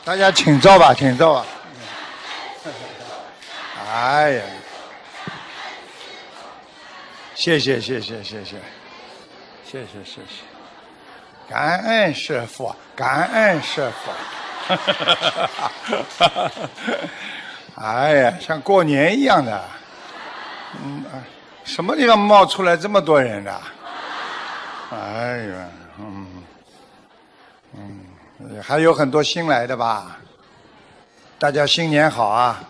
大家请坐吧，请坐吧。哎呀，谢谢，感恩师父，感恩师父。哎呀，像过年一样的。什么地方冒出来这么多人的？哎呀，还有很多新来的吧？大家新年好啊！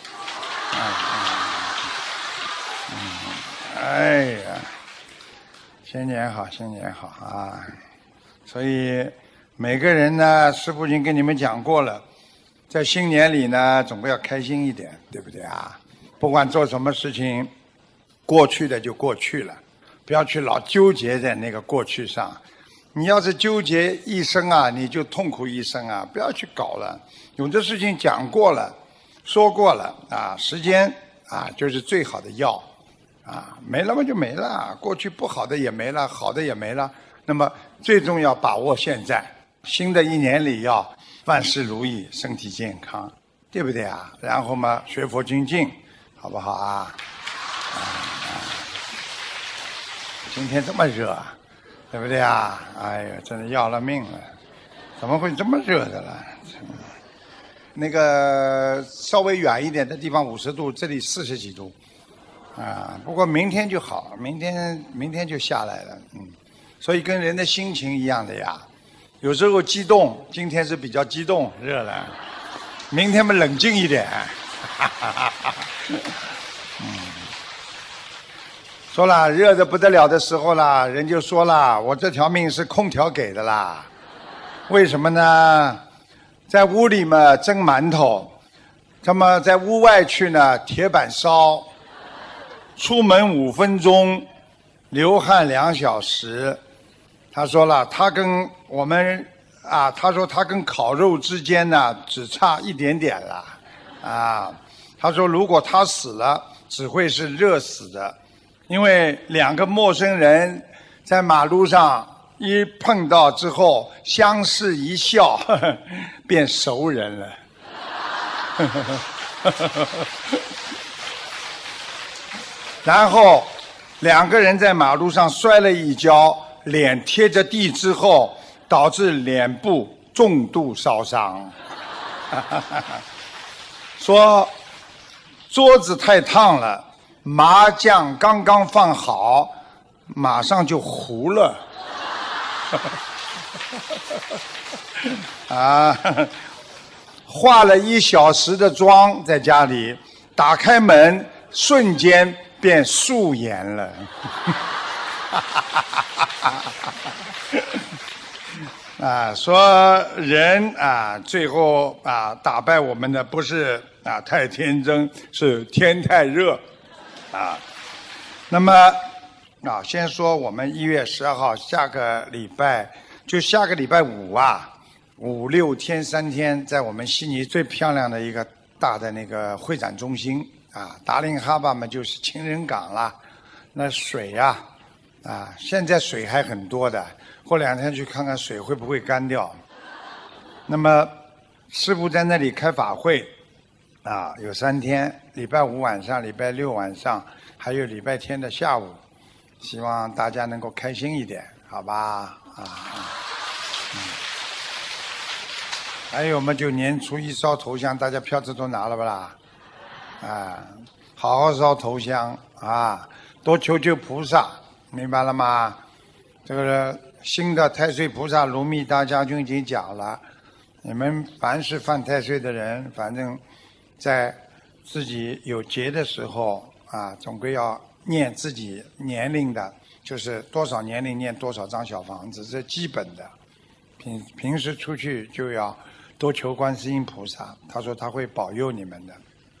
哎呀，新年好，新年好啊！所以每个人呢，师父已经跟你们讲过了，在新年里呢，总归要开心一点，对不对啊？不管做什么事情，过去的就过去了，不要去老纠结在那个过去上。你要是纠结一生啊，你就痛苦一生啊！不要去搞了。有的事情讲过了，说过了啊，时间啊就是最好的药啊，没了嘛就没了，过去不好的也没了，好的也没了。那么最重要把握现在，新的一年里要万事如意，身体健康，对不对啊？然后嘛，学佛精进，好不好啊？今天这么热啊，对不对啊？哎呀，真的要了命了，怎么会这么热的了？那个稍微远一点的地方50度，这里40几度，啊，不过明天就好，明天就下来了，所以跟人的心情一样的呀，有时候激动，今天是比较激动，热了，明天嘛冷静一点，说了热得不得了的时候啦，人就说了，我这条命是空调给的啦，为什么呢？在屋里嘛蒸馒头，那么在屋外去呢铁板烧，出门5分钟，流汗2小时。他说了，他跟我们啊，他说他跟烤肉之间呢只差一点点了啊。他说如果他死了，只会是热死的，因为2个陌生人在马路上一碰到之后，相视一笑，变熟人了。然后2个人在马路上摔了一跤，脸贴着地之后，导致脸部重度烧伤。说桌子太烫了，麻将刚刚放好，马上就糊了。啊，化了1小时的妆在家里，打开门瞬间变素颜了。啊，说人啊，最后啊打败我们的不是啊太天真，是天太热啊。那么啊，先说我们1月12号下个礼拜，就下个礼拜5啊，5、6天3天，在我们悉尼最漂亮的一个大的那个会展中心啊，达令哈巴嘛就是情人港啦。那水呀，啊，现在水还很多的，过2天去看看水会不会干掉。那么师父在那里开法会啊，有3天，礼拜5晚上、礼拜6晚上，还有礼拜天的下午，希望大家能够开心一点，好吧？还有嘛，就年初1烧头香，大家票子都拿了不啦？啊，好好烧头香啊，多求求菩萨，明白了吗？这个新的太岁菩萨卢密大将军已经讲了，你们凡是犯太岁的人，反正在自己有劫的时候啊，总归要念自己年龄的，就是多少年龄念多少张小房子，这基本的。平时出去就要多求观世音菩萨，他说他会保佑你们的。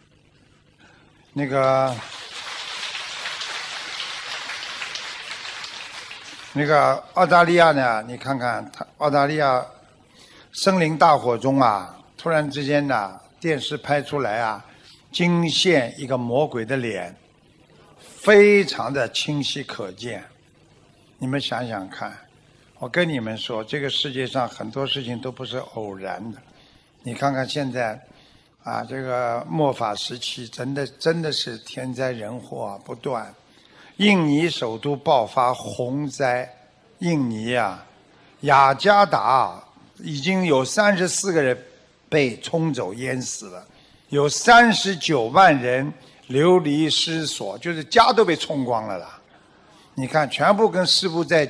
那个澳大利亚呢，你看看澳大利亚森林大火中啊，突然之间呢，电视拍出来啊，惊现一个魔鬼的脸，非常的清晰可见。你们想想看，我跟你们说，这个世界上很多事情都不是偶然的。 你看看现在这个末法时期真的是天灾人祸不断。印尼首都爆发洪灾，印尼雅加达已经有34个人被冲走淹死了，有39万人流离失所，就是家都被冲光了啦。你看，全部跟师父在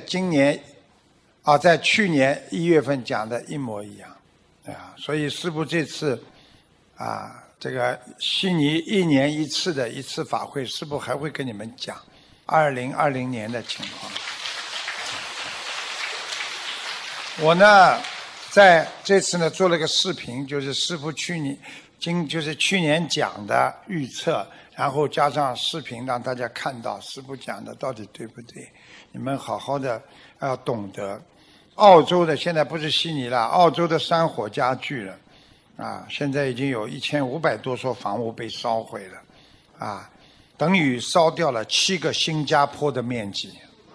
去年1月份讲的一模一样，所以师父这次这个悉尼1年1次的一次法会，师父还会跟你们讲2020年的情况。我呢，在这次呢做了个视频，就是师父去年讲的预测，然后加上视频让大家看到师父讲的到底对不对。你们好好的要懂得。澳洲的现在不是悉尼了，澳洲的山火加剧了，现在已经有1500多所房屋被烧毁了，等于烧掉了7个新加坡的面积，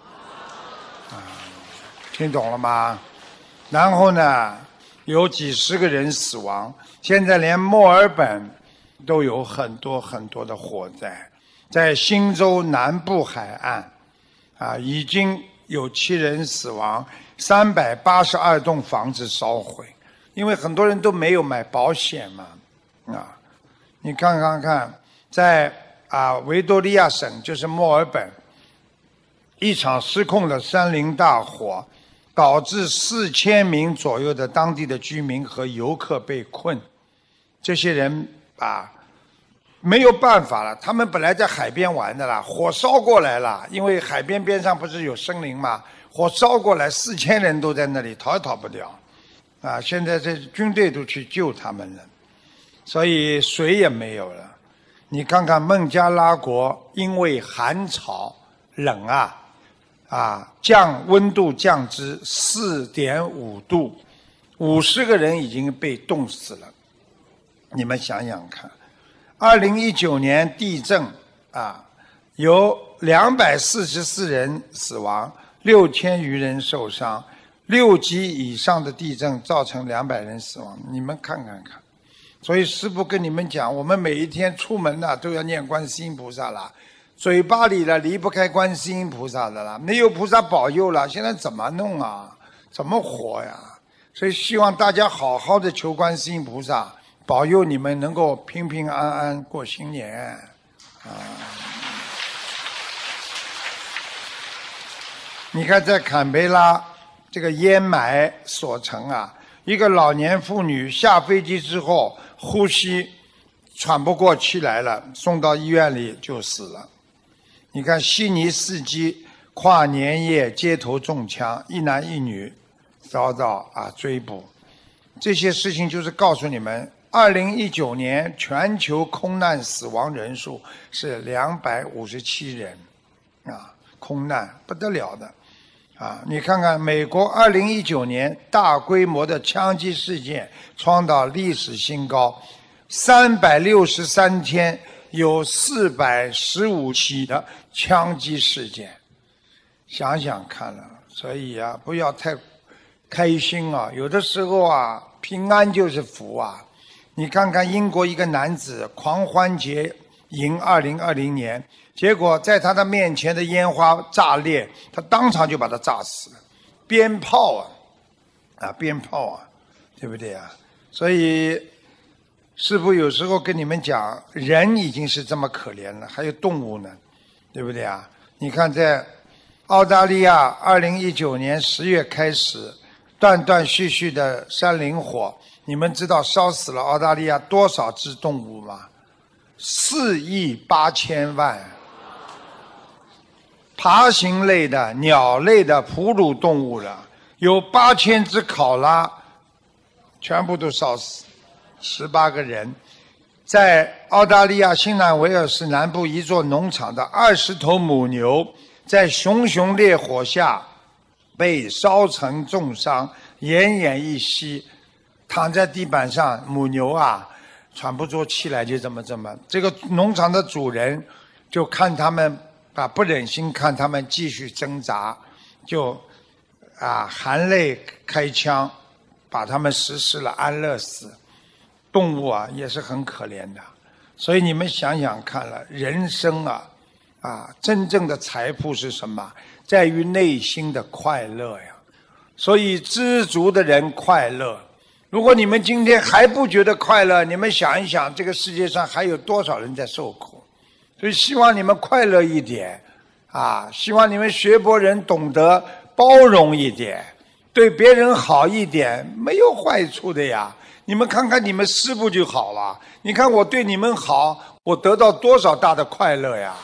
听懂了吗？然后呢，有几十个人死亡，现在连墨尔本都有很多很多的火灾，在新州南部海岸，已经有7人死亡，382栋房子烧毁，因为很多人都没有买保险嘛，你看看，在维多利亚省，就是墨尔本，一场失控的山林大火，导致4000名左右的当地的居民和游客被困，这些人没有办法了，他们本来在海边玩的啦，火烧过来了，因为海边边上不是有森林吗？火烧过来，4000人都在那里，逃也逃不掉，现在这军队都去救他们了，所以水也没有了。你看看孟加拉国，因为寒潮冷温度降至4.5度，50个人已经被冻死了。你们想想看，2019年地震有244人死亡，6000余人受伤，6级以上的地震造成200人死亡，你们看看。所以师父跟你们讲，我们每一天出门都要念观世音菩萨啦，嘴巴里离不开观世音菩萨的啦，没有菩萨保佑了，现在怎么弄怎么活呀？所以希望大家好好的求观世音菩萨保佑你们能够平平安安过新年你看在坎培拉这个烟霾所成一个老年妇女下飞机之后呼吸喘不过气来了，送到医院里就死了。你看悉尼司机跨年夜街头中枪，1男1女遭到追捕，这些事情就是告诉你们，2019年全球空难死亡人数是257人空难不得了的你看看美国2019年大规模的枪击事件创造历史新高，363天有415起的枪击事件，想想看了，所以不要太开心有的时候平安就是福你看看英国一个男子狂欢节迎2020年，结果在他的面前的烟花炸裂，他当场就把他炸死了。鞭炮鞭炮对不对所以师父有时候跟你们讲，人已经是这么可怜了，还有动物呢，对不对你看在澳大利亚2019年10月开始断断续续的山林火，你们知道烧死了澳大利亚多少只动物吗？4亿8千万。爬行类的、鸟类的、哺乳动物的，有8000只考拉，全部都烧死，18个人。在澳大利亚新南威尔士南部一座农场的20头母牛，在熊熊烈火下被烧成重伤，奄奄一息，躺在地板上，母牛喘不过气来，就这么，这个农场的主人就看他们不忍心看他们继续挣扎，就含泪开枪，把他们实施了安乐死。 动物啊也是很可怜的。所以你们想想看了，人生真正的财富是什么？在于内心的快乐呀。所以知足的人快乐。如果你们今天还不觉得快乐，你们想一想，这个世界上还有多少人在受苦？所以希望你们快乐一点希望你们学佛人懂得包容一点，对别人好一点，没有坏处的呀。你们看看你们师父就好了，你看我对你们好，我得到多少大的快乐呀。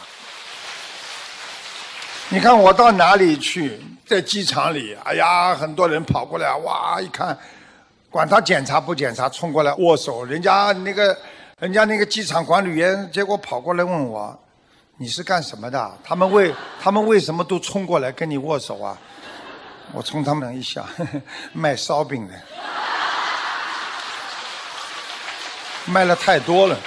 你看我到哪里去，在机场里，哎呀，很多人跑过来，哇，一看管他检查不检查，冲过来握手。人家那个机场管理员，结果跑过来问我，你是干什么的？他们为什么都冲过来跟你握手啊？我冲他们一笑，呵呵，卖烧饼的，卖了太多了。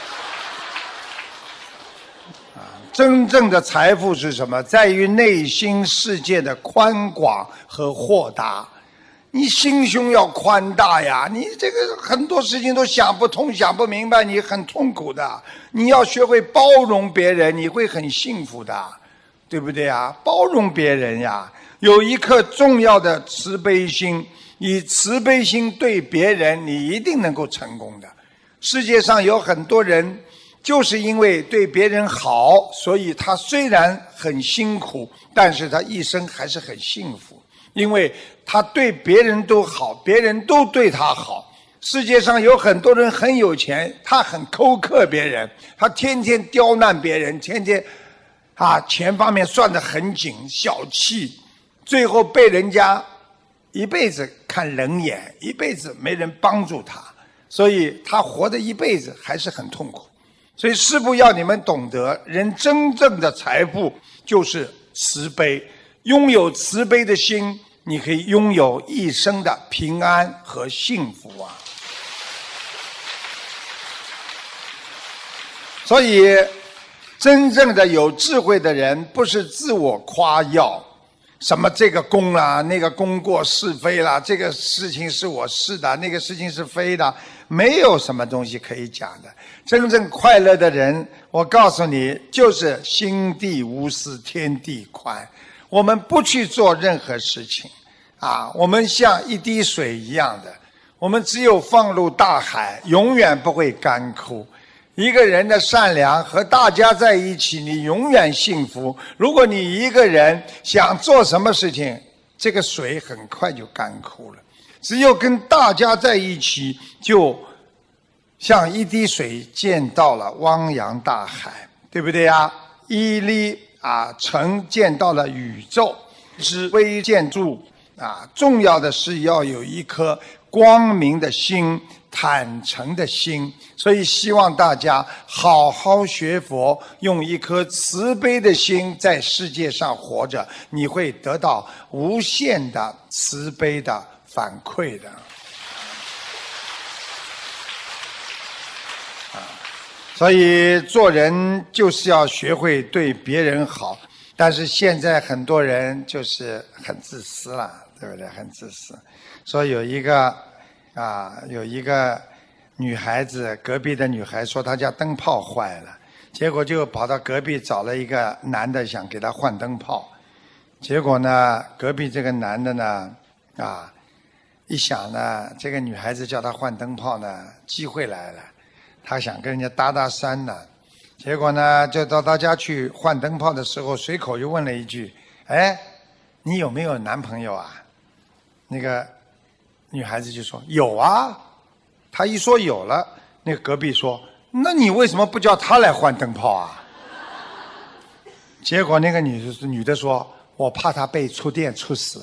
真正的财富是什么？在于内心世界的宽广和豁达。你心胸要宽大呀，你这个很多事情都想不通想不明白，你很痛苦的。你要学会包容别人，你会很幸福的，对不对啊？包容别人呀，有一颗重要的慈悲心，以慈悲心对别人，你一定能够成功的。世界上有很多人就是因为对别人好，所以他虽然很辛苦，但是他一生还是很幸福，因为他对别人都好，别人都对他好。世界上有很多人很有钱，他很苛刻别人，他天天刁难别人，天天钱方面算得很紧，小气，最后被人家一辈子看冷眼，一辈子没人帮助他，所以他活的一辈子还是很痛苦。所以师父要你们懂得，人真正的财富就是慈悲，拥有慈悲的心，你可以拥有一生的平安和幸福啊。所以真正的有智慧的人不是自我夸耀，什么这个功啦，那个功过是非啦，这个事情是我是的，那个事情是非的，没有什么东西可以讲的。真正快乐的人，我告诉你，就是心地无私天地宽。我们不去做任何事情我们像一滴水一样的，我们只有放入大海，永远不会干枯。一个人的善良和大家在一起，你永远幸福。如果你一个人想做什么事情，这个水很快就干枯了。只有跟大家在一起，就像一滴水溅到了汪洋大海，对不对呀？一粒尘溅到了宇宙，是微见著重要的是要有一颗光明的心，坦诚的心。所以希望大家好好学佛，用一颗慈悲的心在世界上活着，你会得到无限的慈悲的反馈的。所以做人就是要学会对别人好，但是现在很多人就是很自私了，对不对？很自私。说有一个女孩子，隔壁的女孩说她家灯泡坏了，结果就跑到隔壁找了一个男的想给她换灯泡。结果呢，隔壁这个男的呢一想呢，这个女孩子叫他换灯泡呢，机会来了，他想跟人家搭搭讪呢。结果呢，就到他家去换灯泡的时候，随口又问了一句：哎，你有没有男朋友啊？那个女孩子就说有啊。他一说有了，那个隔壁说，那你为什么不叫他来换灯泡啊？结果那个女的说，我怕他被触电触死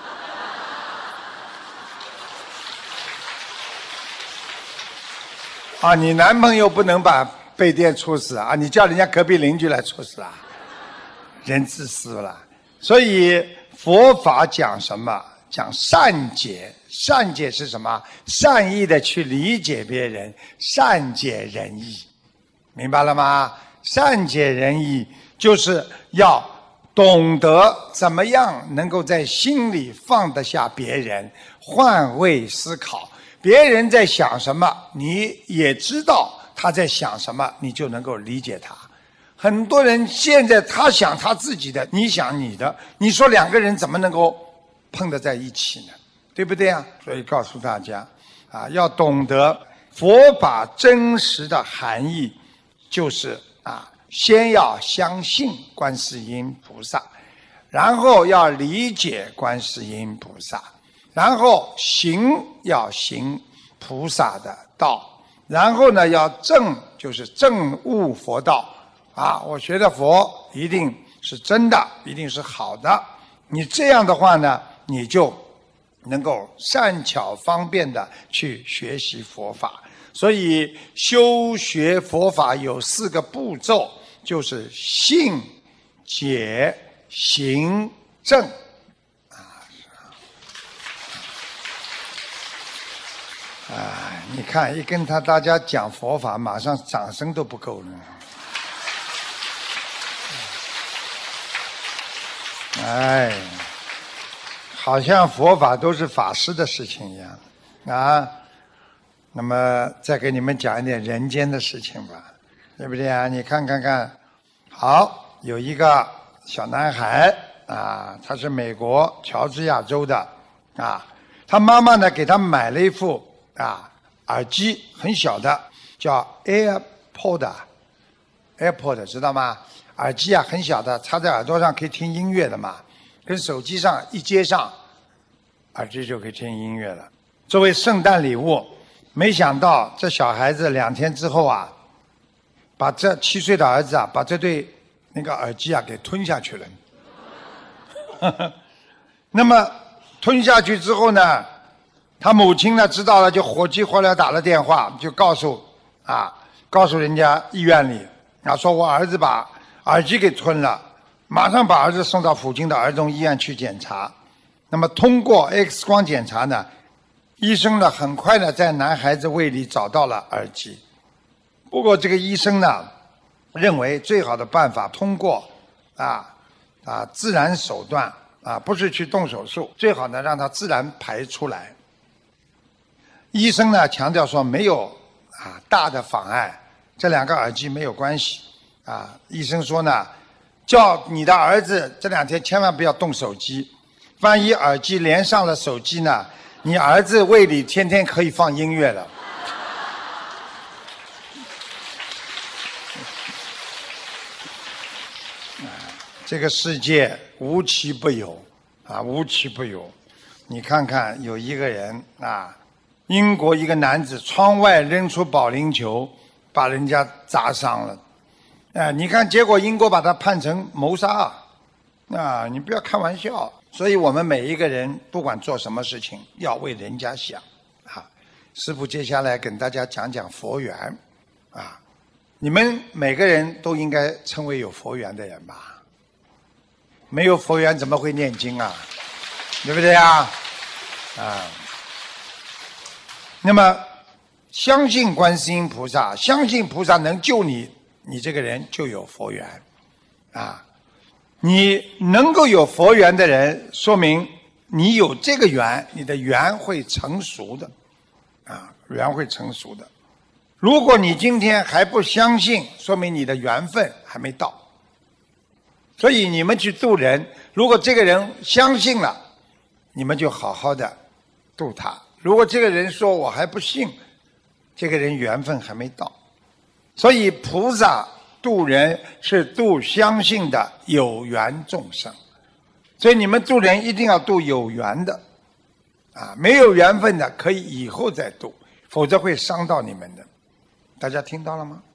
了。你男朋友不能把被电触死你叫人家隔壁邻居来触死人自私了。所以佛法讲什么？讲善解。善解是什么？善意的去理解别人，善解人意，明白了吗？善解人意就是要懂得怎么样能够在心里放得下别人，换位思考。比别人在想什么，你也知道他在想什么，你就能够理解他。很多人现在他想他自己的，你想你的，你说两个人怎么能够碰得在一起呢？对不对啊？所以告诉大家啊，要懂得佛法真实的含义，就是先要相信观世音菩萨，然后要理解观世音菩萨，然后要行菩萨的道，然后呢要证，就是证悟佛道我学的佛一定是真的，一定是好的。你这样的话呢，你就能够善巧方便的去学习佛法。所以修学佛法有4个步骤，就是信、解、行、证。你看一跟大家讲佛法，马上掌声都不够了。好像佛法都是法师的事情一样那么再给你们讲一点人间的事情吧，对不对啊？你看，好，有一个小男孩他是美国乔治亚州的他妈妈呢给他买了一副耳机，很小的，叫 AirPod， 知道吗？耳机很小的，插在耳朵上可以听音乐的嘛，跟手机上一接上，耳机就可以听音乐了。作为圣诞礼物，没想到这小孩子2天之后把这7岁的儿子把这对那个耳机给吞下去了。那么吞下去之后呢，他母亲呢知道了，就火急火燎打了电话，就告诉人家医院里说我儿子把耳机给吞了，马上把儿子送到附近的儿童医院去检查。那么通过 X 光检查呢，医生呢很快的在男孩子胃里找到了耳机。不过这个医生呢认为最好的办法通过自然手段不是去动手术，最好呢让它自然排出来。医生呢强调说没有大的妨碍，这2个耳机没有关系医生说呢，叫你的儿子这2天千万不要动手机，万一耳机连上了手机呢，你儿子胃里天天可以放音乐了。这个世界无奇不有无奇不有。你看看有一个人英国一个男子窗外扔出保龄球，把人家砸伤了你看结果英国把他判成谋杀你不要开玩笑。所以我们每一个人不管做什么事情要为人家想师父接下来跟大家讲讲佛缘你们每个人都应该成为有佛缘的人吧？没有佛缘怎么会念经对不对那么相信观世音菩萨，相信菩萨能救你，你这个人就有佛缘你能够有佛缘的人，说明你有这个缘，你的缘会成熟的缘会成熟的。如果你今天还不相信，说明你的缘分还没到。所以你们去度人，如果这个人相信了，你们就好好的度他。如果这个人说我还不信，这个人缘分还没到。所以菩萨度人是度相信的有缘众生，所以你们度人一定要度有缘的没有缘分的可以以后再度，否则会伤到你们的。大家听到了吗？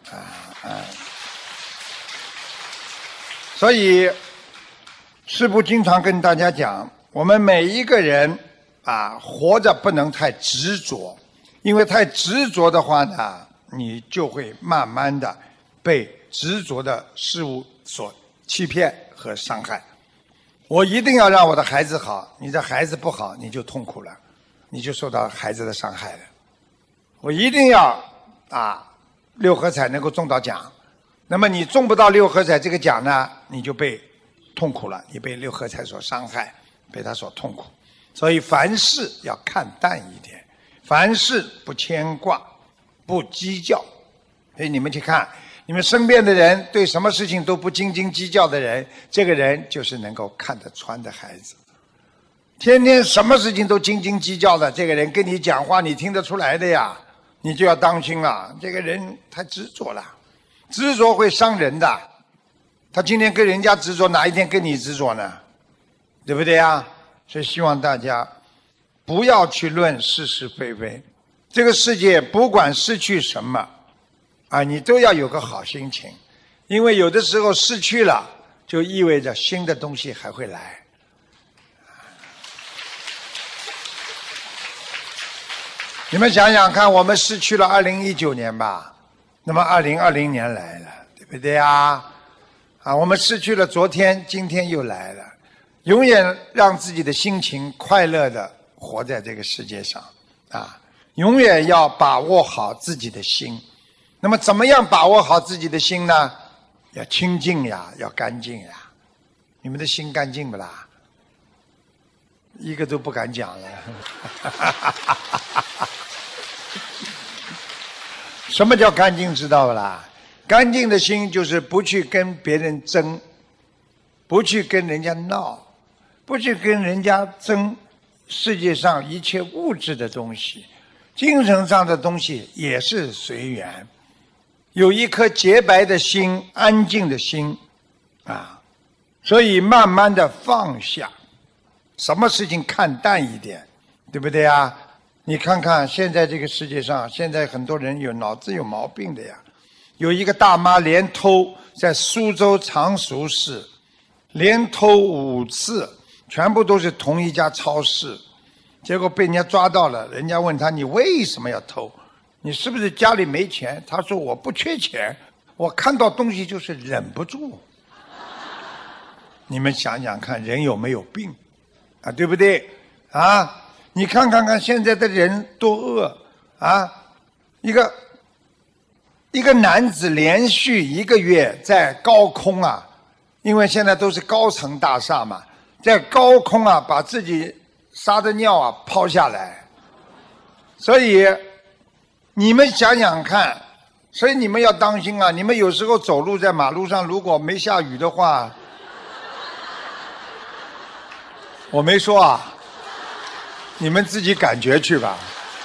所以师父经常跟大家讲，我们每一个人活着不能太执着，因为太执着的话呢，你就会慢慢的被执着的事物所欺骗和伤害。我一定要让我的孩子好，你的孩子不好，你就痛苦了，你就受到孩子的伤害了。我一定要6合彩能够中到奖，那么你中不到6合彩这个奖呢，你就被痛苦了，你被6合彩所伤害，被他所痛苦。所以凡事要看淡一点， 凡事不牵挂，不计较。所以你们去看，你们身边的人对什么事情都不斤斤计较的人，这个人就是能够看得穿的孩子。天天什么事情都斤斤计较的，这个人跟你讲话你听得出来的呀，你就要当心了。这个人太执着了，执着会伤人的。他今天跟人家执着，哪一天跟你执着呢？对不对呀？所以希望大家不要去论是是非非。这个世界不管失去什么啊，你都要有个好心情，因为有的时候失去了，就意味着新的东西还会来。你们想想看，我们失去了2019年吧，那么2020年来了，对不对啊？我们失去了昨天，今天又来了。永远让自己的心情快乐的活在这个世界上啊！永远要把握好自己的心。那么怎么样把握好自己的心呢？要清净呀，要干净呀。你们的心干净不啦？一个都不敢讲了。什么叫干净知道不啦？干净的心就是不去跟别人争，不去跟人家闹，不去跟人家争世界上一切物质的东西，精神上的东西也是随缘。有一颗洁白的心，安静的心啊，所以慢慢的放下，什么事情看淡一点，对不对啊？你看看现在这个世界上，现在很多人有脑子有毛病的呀。有一个大妈连偷，在苏州常熟市连偷5次，全部都是同一家超市，结果被人家抓到了。人家问他，你为什么要偷？你是不是家里没钱？他说我不缺钱，我看到东西就是忍不住。你们想想看，人有没有病啊？对不对啊？你看看现在的人多恶啊！一个男子连续1个月在高空啊，因为现在都是高层大厦嘛，在高空啊把自己撒的尿啊抛下来。所以你们想想看，所以你们要当心啊！你们有时候走路在马路上，如果没下雨的话，我没说啊，你们自己感觉去吧。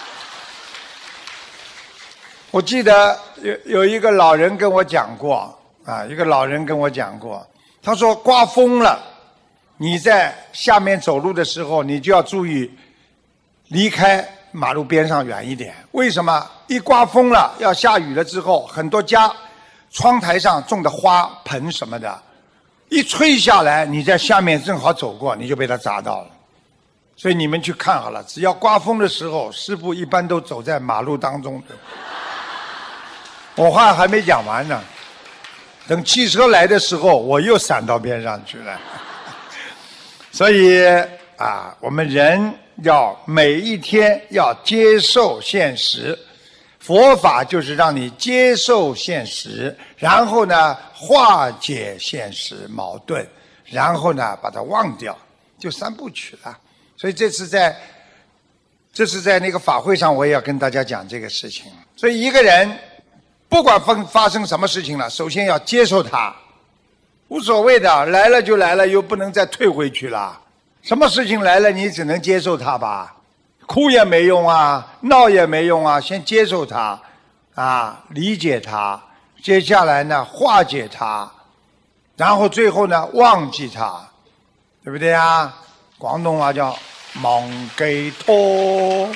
我记得有一个老人跟我讲过啊，一个老人跟我讲过，他说刮风了，你在下面走路的时候，你就要注意离开马路边上远一点。为什么？一刮风了，要下雨了之后，很多家窗台上种的花盆什么的，一吹下来，你在下面正好走过，你就被它砸到了。所以你们去看好了，只要刮风的时候，师父一般都走在马路当中的。我话还没讲完呢，等汽车来的时候，我又闪到边上去了。所以啊，我们人要每一天要接受现实，佛法就是让你接受现实，然后呢化解现实矛盾，然后呢把它忘掉，就3部曲了。所以这次在那个法会上，我也要跟大家讲这个事情。所以一个人不管发生什么事情了，首先要接受它，无所谓的，来了就来了，又不能再退回去了。什么事情来了，你只能接受它吧，哭也没用啊，闹也没用啊，先接受它啊，理解它，接下来呢化解它，然后最后呢忘记它，对不对啊？广东话叫忘記拖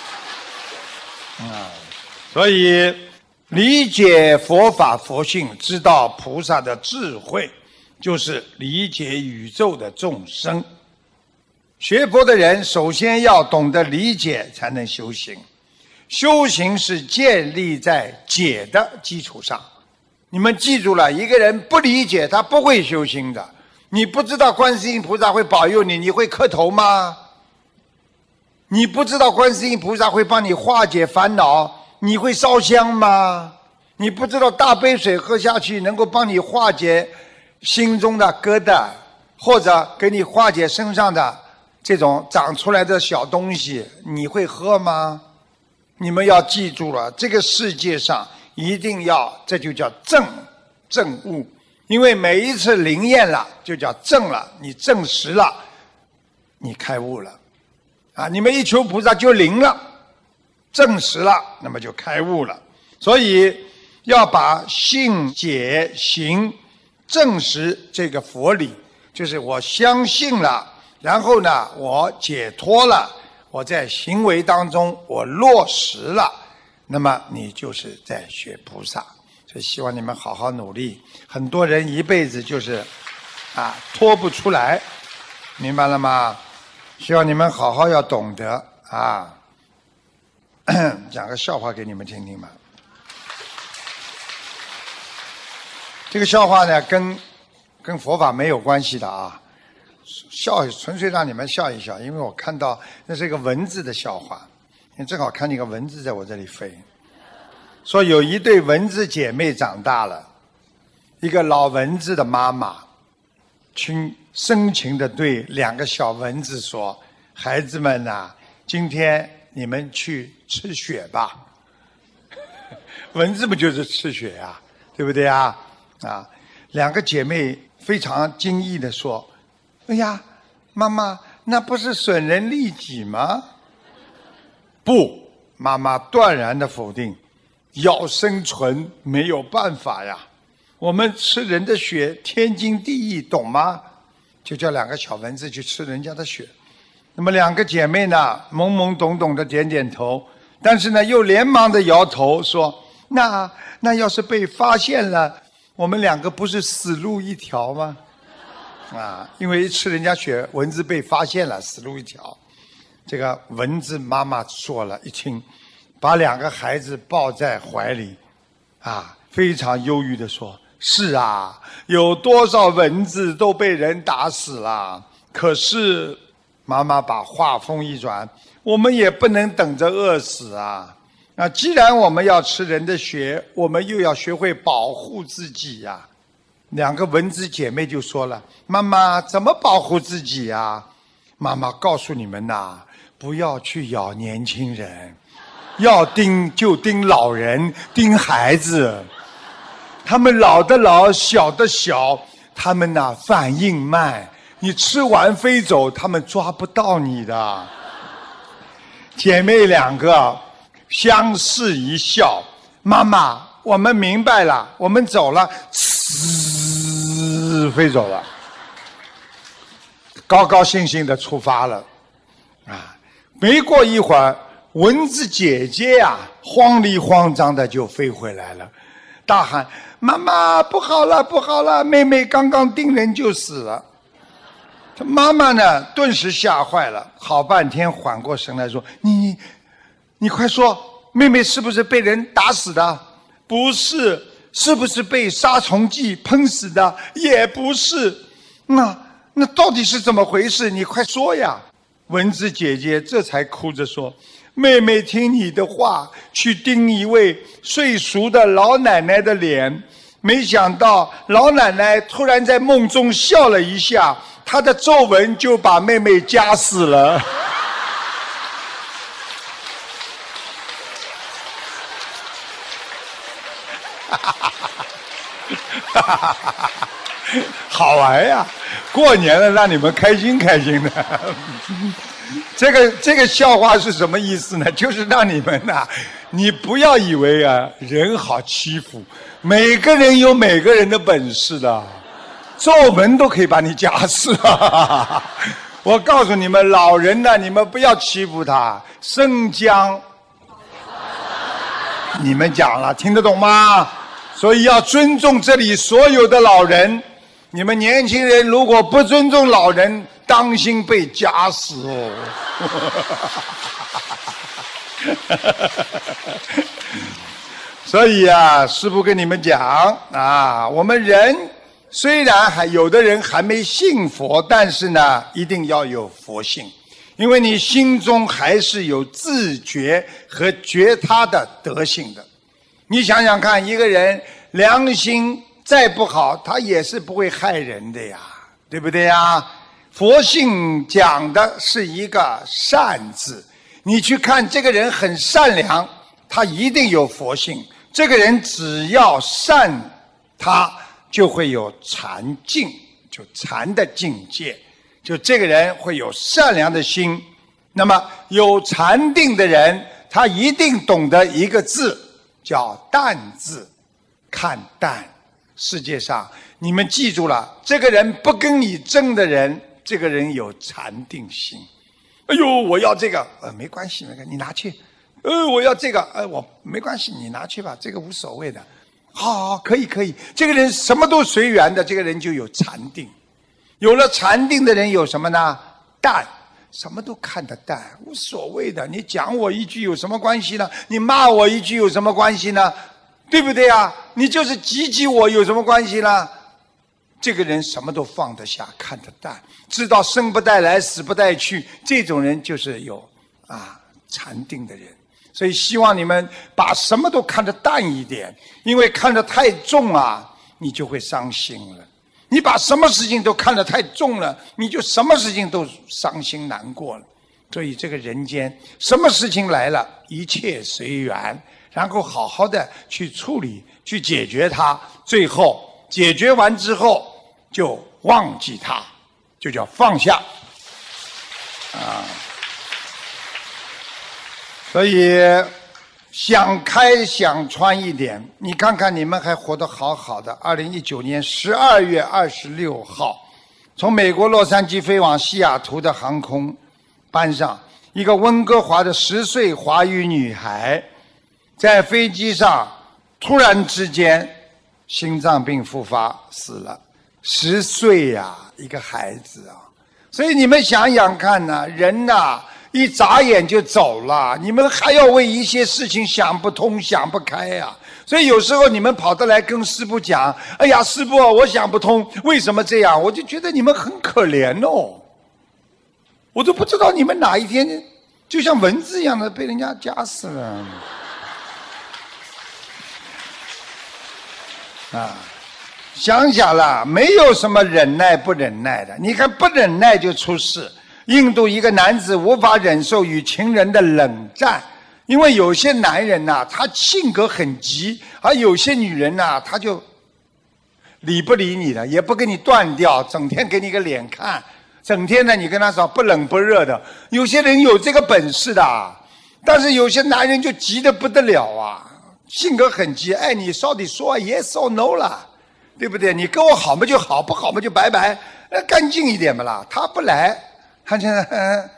所以理解佛法佛性，知道菩萨的智慧，就是理解宇宙的众生。学佛的人首先要懂得理解，才能修行。修行是建立在解的基础上。你们记住了，一个人不理解，他不会修行的。你不知道观世音菩萨会保佑你，你会磕头吗？你不知道观世音菩萨会帮你化解烦恼，你会烧香吗？你不知道大杯水喝下去能够帮你化解心中的疙瘩，或者给你化解身上的这种长出来的小东西，你会喝吗？ 你们要记住了，这个世界上一定要，这就叫证悟。因为每一次灵验了，就叫证了，你证实了，你开悟了。啊，你们一求菩萨就灵了，证实了，那么就开悟了。所以要把信解行证实这个佛理，就是我相信了，然后呢，我解脱了，我在行为当中我落实了，那么你就是在学菩萨。所以希望你们好好努力。很多人一辈子就是脱不出来，明白了吗？希望你们好好要懂得啊。讲个笑话给你们听听吧。这个笑话呢，跟佛法没有关系的啊，纯粹让你们笑一笑，因为我看到那是一个文字的笑话，因为正好看见一个蚊子在我这里飞。说有一对蚊子姐妹长大了，一个老蚊子的妈妈深情地对两个小蚊子说：“孩子们呐，今天你们去吃雪吧。”蚊子不就是吃雪呀，对不对啊？两个姐妹非常惊异地说：“哎呀，妈妈，那不是损人利己吗？”不，妈妈断然地否定。要生存没有办法呀，我们吃人的血天经地义，懂吗？就叫两个小蚊子去吃人家的血。那么两个姐妹呢，懵懵懂懂的点点头，但是呢又连忙的摇头说：“那要是被发现了，我们两个不是死路一条吗？”因为吃人家血，蚊子被发现了，死路一条。这个蚊子妈妈说了，一听，把两个孩子抱在怀里，非常忧郁地说：“是啊，有多少蚊子都被人打死了。可是，妈妈把话锋一转，我们也不能等着饿死啊！既然我们要吃人的血，我们又要学会保护自己呀。”两个蚊子姐妹就说了：“妈妈，怎么保护自己呀？”妈妈告诉你们呐，不要去咬年轻人。要盯就盯老人，盯孩子，他们老的老，小的小，他们反应慢，你吃完飞走，他们抓不到你的。姐妹两个相视一笑，妈妈，我们明白了，我们走了，飞走了，高高兴兴的出发了。没过一会儿，蚊子姐姐慌里慌张的就飞回来了，大喊：“妈妈，不好了，不好了，妹妹刚刚叮人就死了。”她妈妈呢，顿时吓坏了，好半天缓过神来说：“你快说，妹妹是不是被人打死的？”“不是。”“是不是被杀虫剂喷死的？”“也不是。”“那到底是怎么回事？你快说呀！”蚊子姐姐这才哭着说：“妹妹听你的话，去盯一位睡熟的老奶奶的脸，没想到老奶奶突然在梦中笑了一下，她的皱纹就把妹妹夹死了。”好玩呀！过年了，让你们开心开心的。这个笑话是什么意思呢？就是让你们你不要以为人好欺负，每个人有每个人的本事的，皱纹都可以把你夹死。我告诉你们，老人你们不要欺负他。生姜，你们讲了，听得懂吗？所以要尊重这里所有的老人。你们年轻人如果不尊重老人，当心被夹死哦。所以师父跟你们讲我们人虽然有的人还没信佛，但是呢，一定要有佛性，因为你心中还是有自觉和觉他的德性的。你想想看，一个人良心再不好，他也是不会害人的呀，对不对呀？佛性讲的是一个善字， 你去看这个人很善良，他一定有佛性。这个人只要善，他就会有禅境，就禅的境界。就这个人会有善良的心。那么有禅定的人，他一定懂得一个字，叫淡字，看淡。世界上你们记住了，这个人不跟你争的人，这个人有禅定心。哎呦，我要这个，没关系，没关系，你拿去。我要这个，我没关系，你拿去吧，这个无所谓的。好，可以，可以。这个人什么都随缘的，这个人就有禅定。有了禅定的人有什么呢？淡，什么都看得淡，无所谓的。你讲我一句有什么关系呢？你骂我一句有什么关系呢？对不对啊？你就是挤挤我有什么关系呢？这个人什么都放得下，看得淡，知道生不带来，死不带去，这种人就是有禅定的人。所以希望你们把什么都看得淡一点，因为看得太重你就会伤心了。你把什么事情都看得太重了，你就什么事情都伤心难过了。所以这个人间什么事情来了，一切随缘，然后好好的去处理，去解决它，最后解决完之后就忘记它，就叫放下所以想开想穿一点，你看看你们还活得好好的。2019年12月26号，从美国洛杉矶飞往西雅图的航空班上，一个温哥华的10岁华裔女孩在飞机上突然之间心脏病复发死了。10岁一个孩子所以你们想想看人一眨眼就走了，你们还要为一些事情想不通想不开所以有时候你们跑得来跟师父讲，哎呀师父我想不通为什么这样，我就觉得你们很可怜我都不知道你们哪一天就像蚊子一样的被人家夹死了想想啦，没有什么忍耐不忍耐的，你看不忍耐就出事。印度一个男子无法忍受与情人的冷战，因为有些男人他性格很急，而有些女人他就理不理你的，也不跟你断掉，整天给你个脸看，整天呢你跟他说不冷不热的。有些人有这个本事的，但是有些男人就急得不得了性格很急，你到底说 yes or no 了，对不对？你跟我好嘛就好，不好嘛就拜拜，干净一点嘛啦。他不来，他现在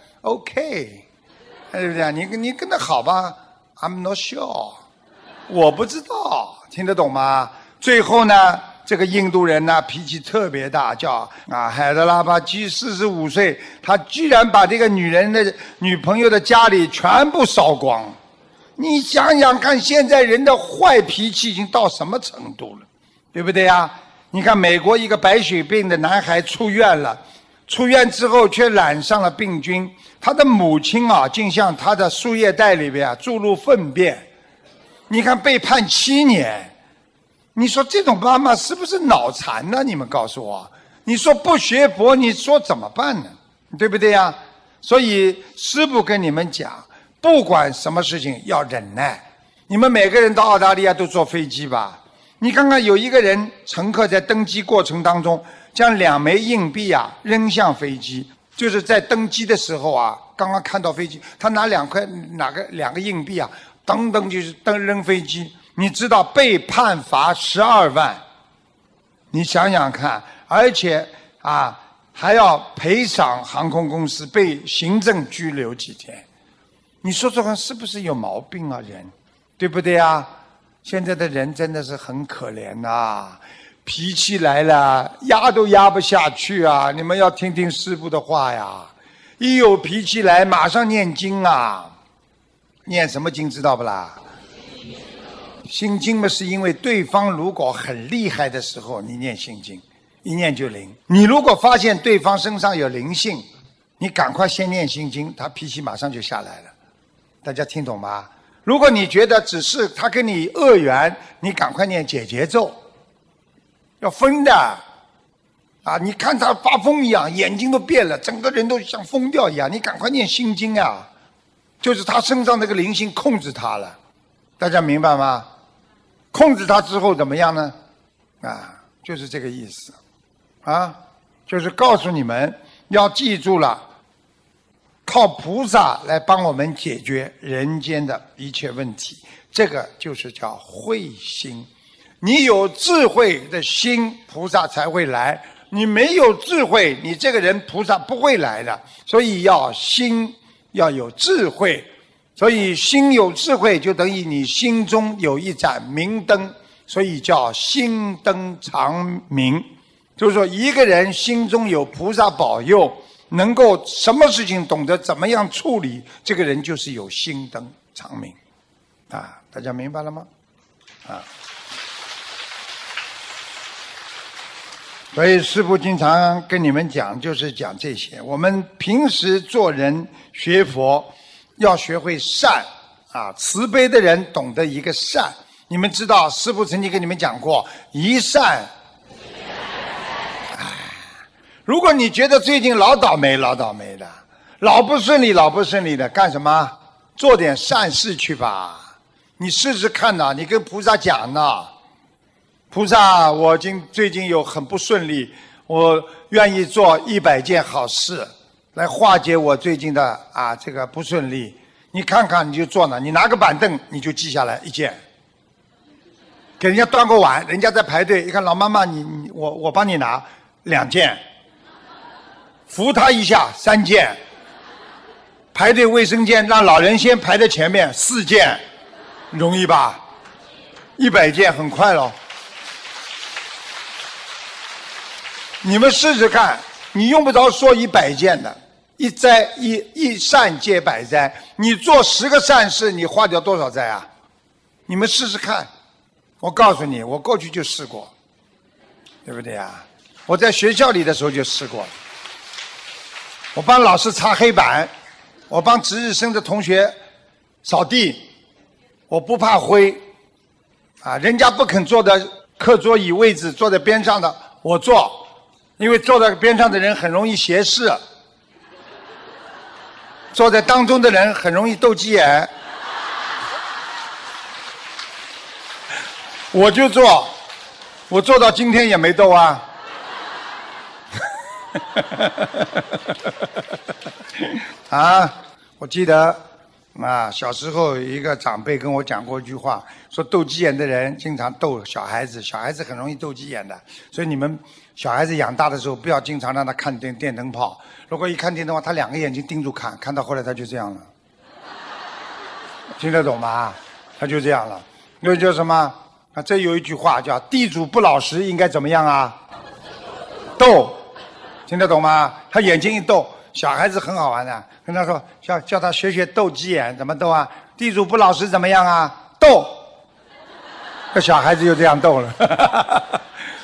OK， 对不对？你跟他好吧 ，I'm not sure， 我不知道，听得懂吗？最后呢，这个印度人脾气特别大，叫海德拉巴基45岁，他居然把这个女朋友的家里全部烧光。你想想看，现在人的坏脾气已经到什么程度了，对不对你看美国一个白血病的男孩出院了，出院之后却染上了病菌，他的母亲竟向他的输液袋里边注入粪便，你看被判7年。你说这种妈妈是不是脑残呢？你们告诉我，你说不学佛，你说怎么办呢？对不对所以师父跟你们讲，不管什么事情要忍耐。你们每个人到澳大利亚都坐飞机吧？你看看有一个人乘客在登机过程当中将2枚硬币扔向飞机，就是在登机的时候刚刚看到飞机，他拿2个硬币噔噔就是扔飞机。你知道被判罚12万，你想想看，而且还要赔偿航空公司，被行政拘留几天。你说说看是不是有毛病人，对不对现在的人真的是很可怜脾气来了压都压不下去你们要听听师父的话一有脾气来马上念经念什么经知道不啦？心经嘛，是因为对方如果很厉害的时候你念心经，一念就灵。你如果发现对方身上有灵性，你赶快先念心经，他脾气马上就下来了。大家听懂吗？如果你觉得只是他跟你恶缘，你赶快念解结咒，要分的你看他发疯一样，眼睛都变了，整个人都像疯掉一样，你赶快念心经就是他身上那个灵性控制他了，大家明白吗？控制他之后怎么样呢？就是这个意思，就是告诉你们要记住了，靠菩萨来帮我们解决人间的一切问题，这个就是叫慧心。你有智慧的心，菩萨才会来；你没有智慧，你这个人菩萨不会来的。所以心要有智慧，所以心有智慧就等于你心中有一盏明灯，所以叫心灯常明。就是说一个人心中有菩萨保佑，能够什么事情懂得怎么样处理，这个人就是有心灯常明。大家明白了吗？所以师父经常跟你们讲，就是讲这些。我们平时做人学佛，要学会善慈悲的人懂得一个善。你们知道，师父曾经跟你们讲过，一善。如果你觉得最近老倒霉的，老不顺利的，干什么？做点善事去吧。你试试看呐，你跟菩萨讲呐。菩萨，我最近有很不顺利，我愿意做100件好事来化解我最近的这个不顺利。你看看，你就做呢，你拿个板凳你就记下来1件，给人家端个碗，人家在排队，一看老妈妈我帮你拿2件，扶他一下3件，排队卫生间让老人先排在前面4件，容易吧？100件很快咯。你们试试看，你用不着说100件的，一善解百灾。你做10个善事，你化掉多少灾啊？你们试试看。我告诉你，我过去就试过，对不对啊？我在学校里的时候就试过，我帮老师擦黑板，我帮值日生的同学扫地，我不怕灰人家不肯坐的课桌椅位置，坐在边上的我坐，因为坐在边上的人很容易斜视，坐在当中的人很容易斗鸡眼。我就做，我做到今天也没斗我记得小时候有一个长辈跟我讲过一句话，说斗鸡眼的人经常斗小孩子，小孩子很容易斗鸡眼的，所以你们小孩子养大的时候不要经常让他看电灯泡，如果一看电灯泡，他2个眼睛盯住看，看到后来他就这样了，听得懂吗？他就这样了。那叫什么？这有一句话叫地主不老实应该怎么样斗，听得懂吗？他眼睛一斗，小孩子很好玩的，跟他说叫他学斗鸡眼，怎么斗地主不老实怎么样斗，这小孩子就这样斗了。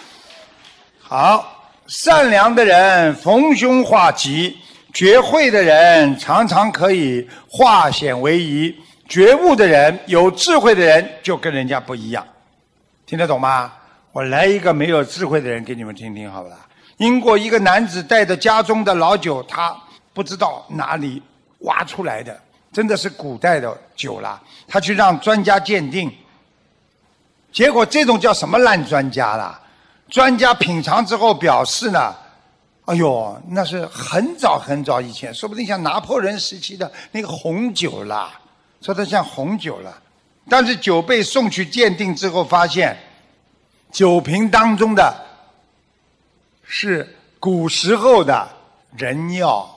好，善良的人逢凶化吉，觉慧的人常常可以化险为夷，觉悟的人有智慧的人就跟人家不一样。听得懂吗？我来一个没有智慧的人给你们听听好不啦？英国一个男子带着家中的老酒，他不知道哪里挖出来的，真的是古代的酒啦。他去让专家鉴定，结果这种叫什么烂专家啦？专家品尝之后表示呢，哎呦，那是很早很早以前，说不定像拿破仑时期的那个红酒啦，说它像红酒了。但是酒被送去鉴定之后，发现酒瓶当中的是古时候的人尿。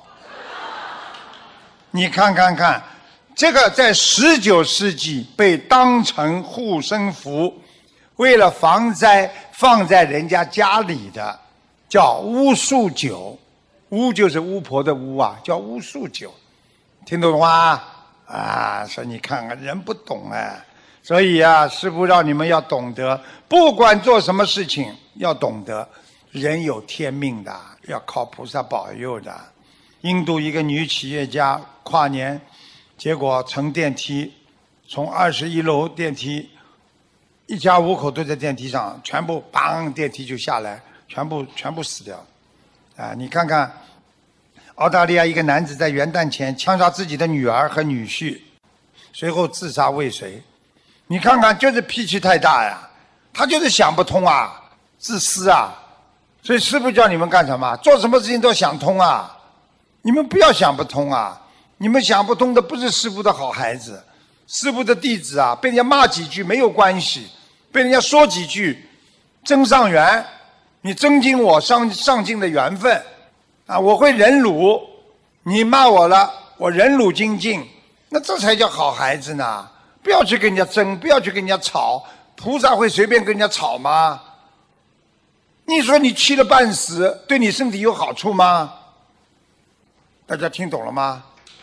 你看，这个在19世纪被当成护身符，为了防灾放在人家家里的，叫巫术酒。巫就是巫婆的巫叫巫术酒，听懂吗？所以你看看人不懂所以师父让你们要懂得，不管做什么事情要懂得，人有天命的，要靠菩萨保佑的。印度一个女企业家跨年，结果乘电梯，从21楼电梯，一家5口都在电梯上，全部电梯就下来，全部死掉。你看看澳大利亚一个男子在元旦前枪杀自己的女儿和女婿，随后自杀未遂。你看看，就是脾气太大呀，他就是想不通啊，自私啊。所以师父叫你们干什么？做什么事情都想通啊！你们不要想不通啊！你们想不通的不是师父的好孩子，师父的弟子啊，被人家骂几句没有关系，被人家说几句增上缘，你增进我上进的缘分啊！我会忍辱，你骂我了，我忍辱精进，那这才叫好孩子呢！不要去跟人家争，不要去跟人家吵，菩萨会随便跟人家吵吗？你说你气得半死，对你身体有好处吗？大家听懂了吗？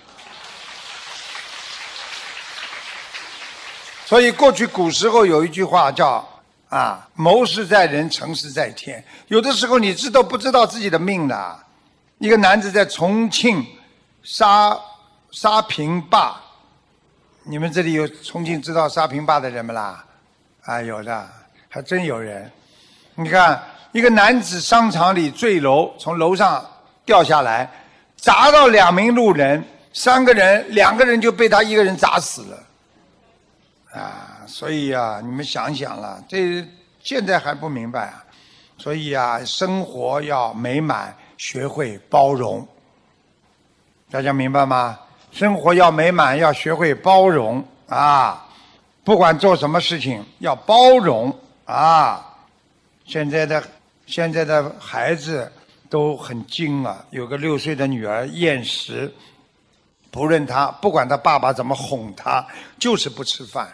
所以过去古时候有一句话叫谋事在人，成事在天。有的时候你知道不知道自己的命的。一个男子在重庆沙坪坝，你们这里有重庆知道沙坪坝的人不啦？有的，还真有人。你看，一个男子商场里坠楼，从楼上掉下来，砸到2名路人，2个人就被他1个人砸死了。所以你们想想了，这现在还不明白啊。所以生活要美满，学会包容。大家明白吗？生活要美满，要学会包容不管做什么事情要包容现在的孩子都很精啊，有个6岁的女儿厌食，不管他爸爸怎么哄他，就是不吃饭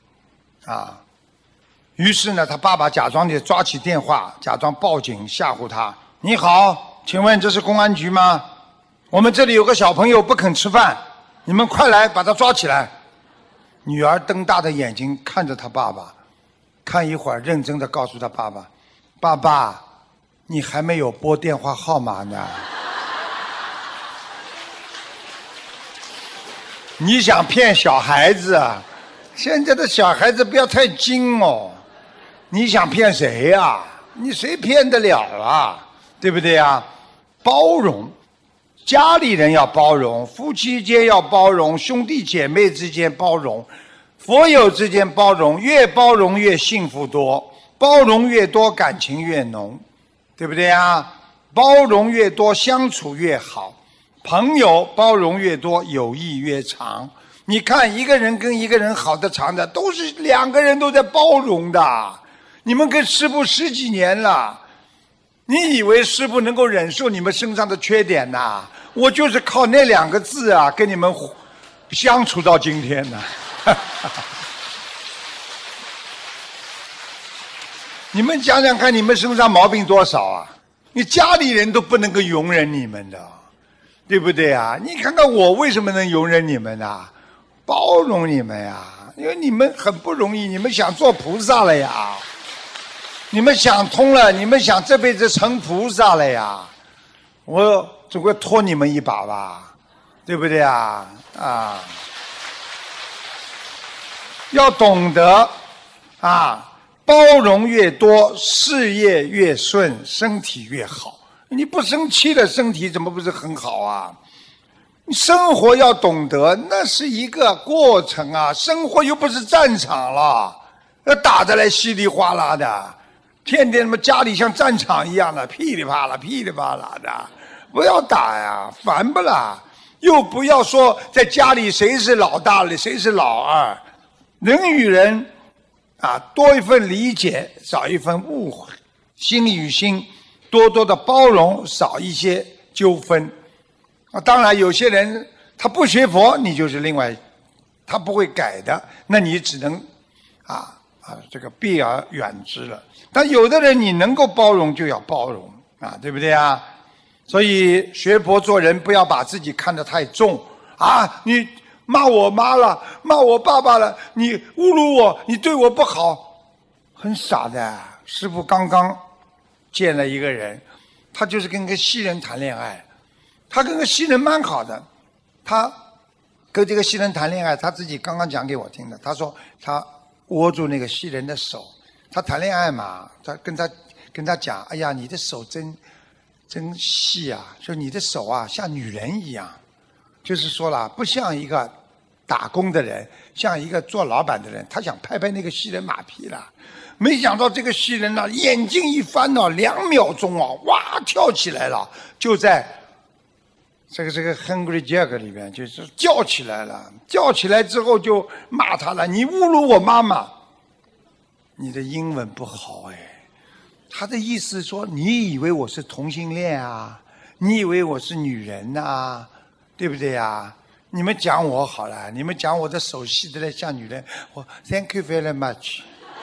于是呢，他爸爸假装地抓起电话，假装报警吓唬他。你好，请问这是公安局吗？我们这里有个小朋友不肯吃饭，你们快来把他抓起来。女儿瞪大的眼睛看着他爸爸，看一会儿认真地告诉他爸爸，爸爸，你还没有拨电话号码呢。你想骗小孩子啊？现在的小孩子不要太精哦。你想骗谁呀？你谁骗得了啊？对不对啊？包容，家里人要包容，夫妻间要包容，兄弟姐妹之间包容，佛友之间包容，越包容越幸福多，包容越多感情越浓，对不对啊？包容越多相处越好，朋友包容越多友谊越长。你看一个人跟一个人好的长的，都是2个人都在包容的。你们跟师父10几年了，你以为师父能够忍受你们身上的缺点呐？我就是靠那2个字跟你们相处到今天的。你们想想看，你们身上毛病多少啊？你家里人都不能够容忍你们的，对不对啊？你看看我为什么能容忍你们啊？包容你们呀，因为你们很不容易，你们想做菩萨了呀，你们想通了，你们想这辈子成菩萨了呀，我总会拖你们一把吧，对不对啊？要懂得包容越多，事业越顺，身体越好。你不生气了，身体怎么不是很好啊？生活要懂得，那是一个过程啊，生活又不是战场了，要打得来稀里哗啦的，天天家里像战场一样的，噼里啪啦噼里啪啦的，不要打呀，烦不啦？又不要说在家里谁是老大了，谁是老二，人与人多一份理解，少一份误会，心与心多多的包容，少一些纠纷。当然有些人他不学佛，你就是另外，他不会改的，那你只能这个避而远之了。但有的人你能够包容就要包容对不对啊？所以学佛做人不要把自己看得太重你骂我妈了，骂我爸爸了，你侮辱我，你对我不好，很傻的。师父刚刚见了一个人，他就是跟个西人谈恋爱，他跟个西人蛮好的，他跟这个西人谈恋爱，他自己刚刚讲给我听的。他说他握住那个西人的手，他谈恋爱嘛，他跟他讲，哎呀，你的手真细啊，就你的手啊像女人一样，就是说了不像一个打工的人，像一个做老板的人，他想拍拍那个西人马屁了。没想到这个西人呢，眼睛一翻呢，2秒钟啊，哇，跳起来了，就在这个 Hungry Jack 里面，就是叫起来了。叫起来之后就骂他了：“你侮辱我妈妈！”你的英文不好哎。他的意思说：“你以为我是同性恋啊？你以为我是女人啊？对不对呀？你们讲我好了，你们讲我的手细得来像女人。我 Thank you very much。”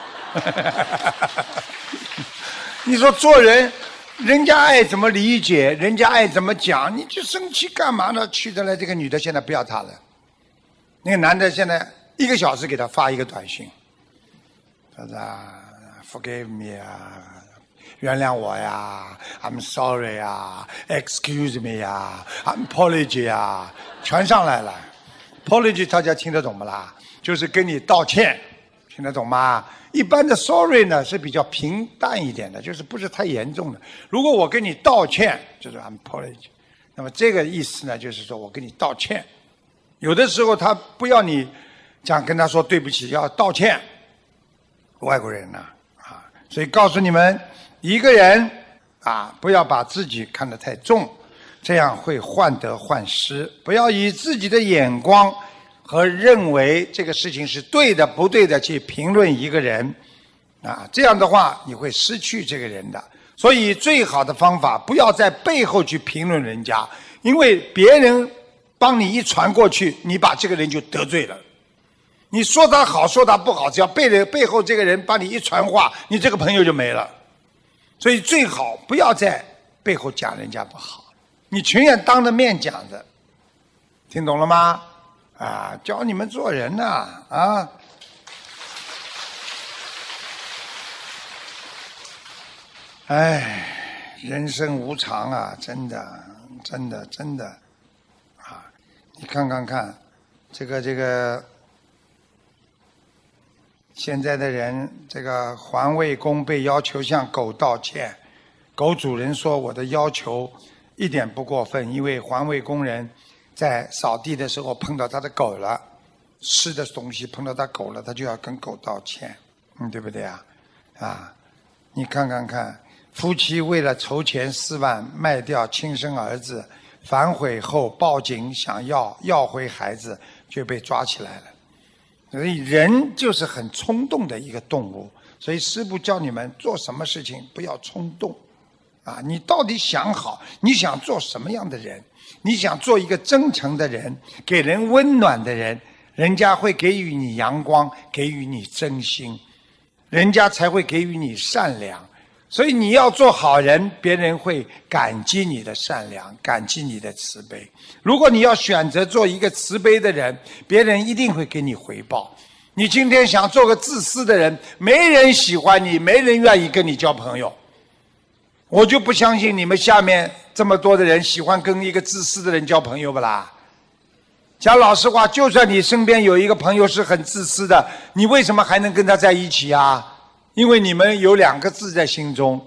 你说做人，人家爱怎么理解，人家爱怎么讲，你就生气干嘛呢？气得来，这个女的现在不要他了，那个男的现在1个小时给他发一个短信，他说：“Forgive me 啊，原谅我呀 ，I'm sorry 啊 ，Excuse me 呀 ，I'm apology 啊，全上来了。apology 大家听得懂不啦？就是跟你道歉。听得懂吗？一般的 sorry 呢是比较平淡一点的，就是不是太严重的。如果我跟你道歉，就是 I'm apology。那么这个意思呢，就是说我跟你道歉。有的时候他不要你讲跟他说对不起，要道歉。外国人呢，所以告诉你们，一个人不要把自己看得太重，这样会患得患失。不要以自己的眼光和认为这个事情是对的不对的去评论一个人，这样的话你会失去这个人的。所以最好的方法，不要在背后去评论人家，因为别人帮你一传过去，你把这个人就得罪了。你说他好说他不好，只要背后这个人帮你一传话，你这个朋友就没了。所以最好不要在背后讲人家不好，你情愿当着面讲的。听懂了吗？教你们做人呐，人生无常啊，真的，你看看，这个，现在的人，这个环卫工被要求向狗道歉，狗主人说我的要求一点不过分，因为环卫工人在扫地的时候碰到他的狗了，吃的东西碰到他狗了，他就要跟狗道歉，对不对啊？你看看，夫妻为了筹钱4万卖掉亲生儿子，反悔后报警想要回孩子，却被抓起来了。所以人就是很冲动的一个动物，所以师父教你们做什么事情不要冲动你到底想好，你想做什么样的人？你想做一个真诚的人，给人温暖的人，人家会给予你阳光，给予你真心，人家才会给予你善良。所以你要做好人，别人会感激你的善良，感激你的慈悲。如果你要选择做一个慈悲的人，别人一定会给你回报。你今天想做个自私的人，没人喜欢你，没人愿意跟你交朋友。我就不相信你们下面这么多的人喜欢跟一个自私的人交朋友不啦？讲老实话，就算你身边有一个朋友是很自私的，你为什么还能跟他在一起啊？因为你们有2个字在心中。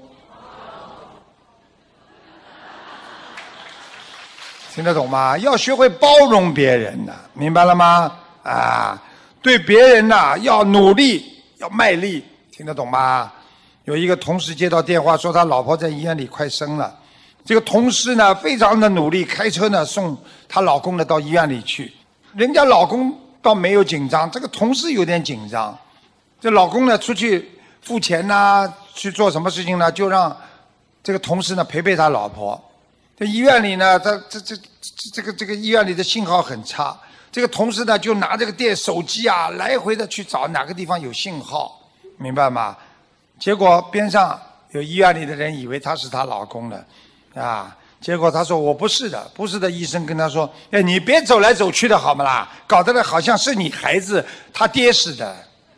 听得懂吗？要学会包容别人的，明白了吗？对别人要努力，要卖力，听得懂吗？有一个同事接到电话说他老婆在医院里快生了，这个同事呢非常的努力，开车呢送她老公呢到医院里去。人家老公倒没有紧张，这个同事有点紧张。这老公呢出去付钱去做什么事情呢，就让这个同事呢陪他老婆。在医院里呢，这个医院里的信号很差，这个同事呢就拿这个手机来回的去找哪个地方有信号，明白吗？结果边上有医院里的人以为他是她老公的结果他说我不是的，医生跟他说，你别走来走去的好吗啦，搞得好像是你孩子他爹似的。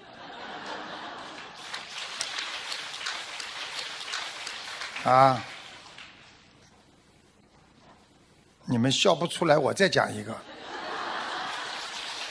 你们笑不出来，我再讲一个。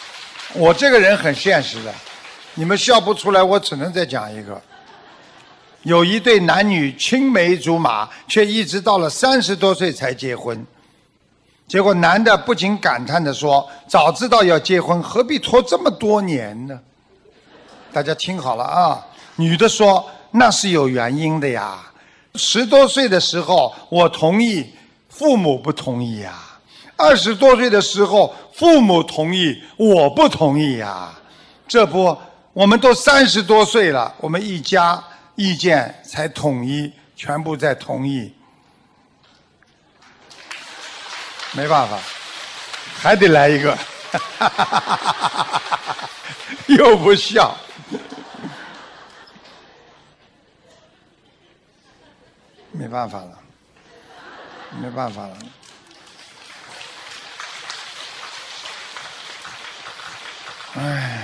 我这个人很现实的，你们笑不出来，我只能再讲一个。 有一对男女青梅竹马，却一直到了30多岁才结婚。结果男的不禁感叹地说：早知道要结婚，何必拖这么多年呢？大家听好了啊，女的说：那是有原因的呀，10多岁的时候我同意，父母不同意呀；20多岁的时候父母同意，我不同意呀。这不，我们都30多岁了，我们一家意见才统一，全部在同意。没办法，还得来一个，又不笑。没办法了，没办法了。唉，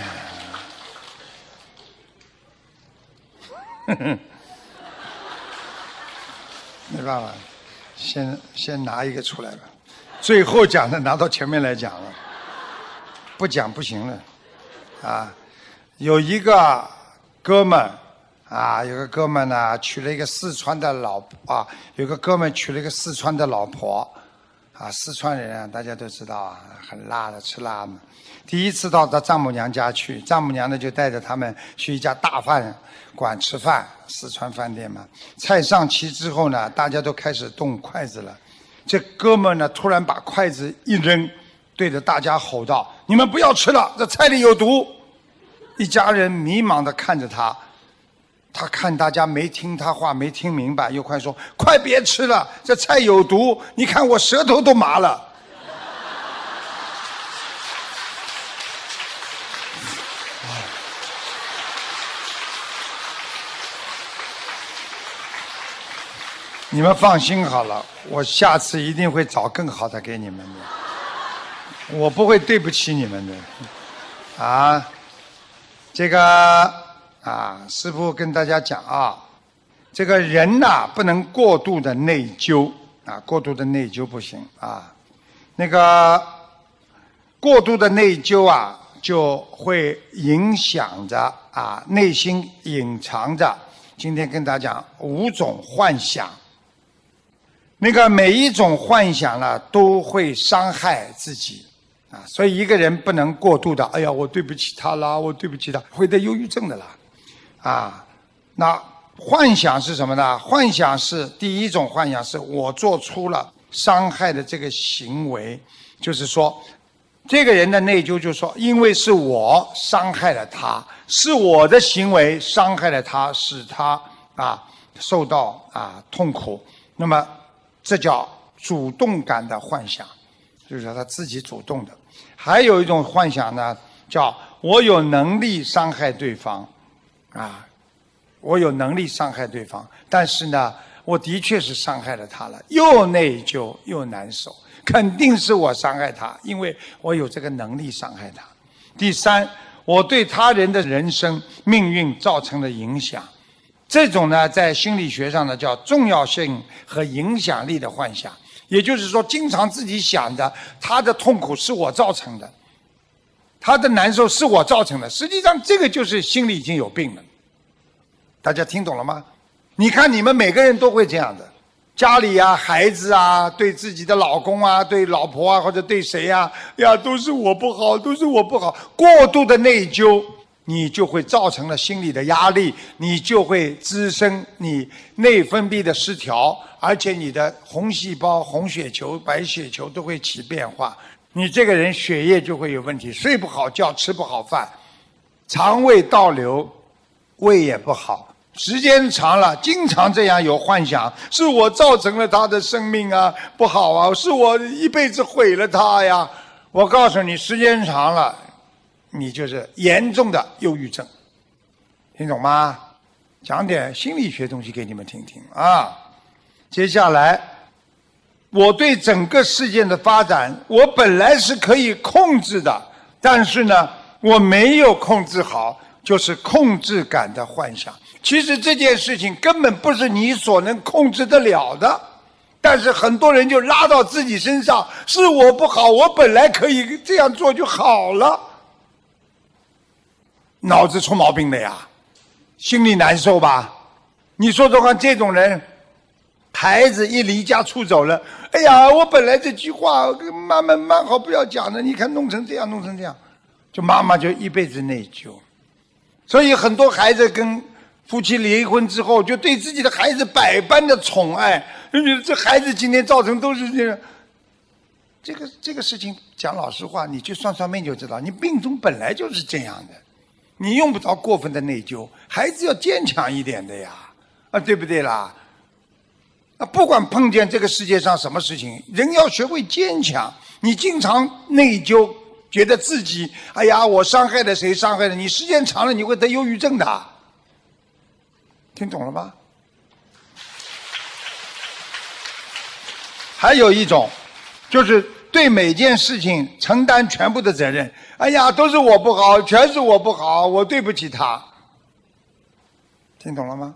没办法，先拿一个出来吧。最后讲的拿到前面来讲了，不讲不行了。啊，有一个哥们啊，有个哥们呢娶了一个四川的老婆啊，有个哥们娶了一个四川的老婆啊，四川人啊，大家都知道啊，很辣的，吃辣的。第一次到丈母娘家去，丈母娘呢就带着他们去一家大饭馆吃饭，四川饭店嘛。菜上齐之后呢，大家都开始动筷子了。这哥们呢突然把筷子一扔，对着大家吼道：你们不要吃了，这菜里有毒。一家人迷茫地看着他，他看大家没听他话，没听明白，又快说：快别吃了，这菜有毒，你看我舌头都麻了。你们放心好了，我下次一定会找更好的给你们的，我不会对不起你们的。啊，这个啊，师父跟大家讲啊，这个人呐，不能过度的内疚啊，过度的内疚不行啊。那个过度的内疚啊，就会影响着啊内心隐藏着。今天跟大家讲5种幻想。那个每一种幻想呢，都会伤害自己啊，所以一个人不能过度的，哎呀，我对不起他啦，我对不起他，会得忧郁症的啦，啊，那幻想是什么呢？幻想是第一种幻想，是我做出了伤害的这个行为，就是说，这个人的内疚就是说，因为是我伤害了他，是我的行为伤害了他，使他啊受到啊痛苦，那么这叫主动感的幻想，就是说他自己主动的。还有一种幻想呢，叫我有能力伤害对方，啊，我有能力伤害对方，但是呢，我的确是伤害了他了，又内疚又难受，肯定是我伤害他，因为我有这个能力伤害他。第三，我对他人的人生命运造成了影响。这种呢，在心理学上呢叫重要性和影响力的幻想，也就是说，经常自己想着他的痛苦是我造成的，他的难受是我造成的，实际上这个就是心里已经有病了。大家听懂了吗？你看你们每个人都会这样的，家里啊、孩子啊、对自己的老公啊、对老婆啊，或者对谁啊，呀，都是我不好，都是我不好，过度的内疚。你就会造成了心理的压力，你就会滋生你内分泌的失调，而且你的红细胞、红血球、白血球都会起变化，你这个人血液就会有问题，睡不好觉，吃不好饭，肠胃倒流，胃也不好，时间长了，经常这样有幻想，是我造成了他的生命啊不好啊，是我一辈子毁了他呀。我告诉你，时间长了，你就是严重的忧郁症，听懂吗？讲点心理学东西给你们听听啊。接下来，我对整个事件的发展，我本来是可以控制的，但是呢，我没有控制好，就是控制感的幻想。其实这件事情根本不是你所能控制得了的，但是很多人就拉到自己身上，是我不好，我本来可以这样做就好了。脑子出毛病了呀，心里难受吧？ 你说说看，这种人，孩子一离家出走了，哎呀，我本来这句话跟妈妈蛮好不要讲的，你看弄成这样，弄成这样，就妈妈就一辈子内疚。所以很多孩子跟夫妻离婚之后，就对自己的孩子百般的宠爱，就觉得这孩子今天造成都是这样。这个事情讲老实话，你去算算命就知道，你命中本来就是这样的，你用不着过分的内疚，孩子要坚强一点的呀，对不对啦？不管碰见这个世界上什么事情，人要学会坚强。你经常内疚，觉得自己哎呀，我伤害了谁，伤害了你，时间长了你会得忧郁症的。听懂了吗？还有一种，就是对每件事情承担全部的责任。哎呀，都是我不好，全是我不好，我对不起他。听懂了吗？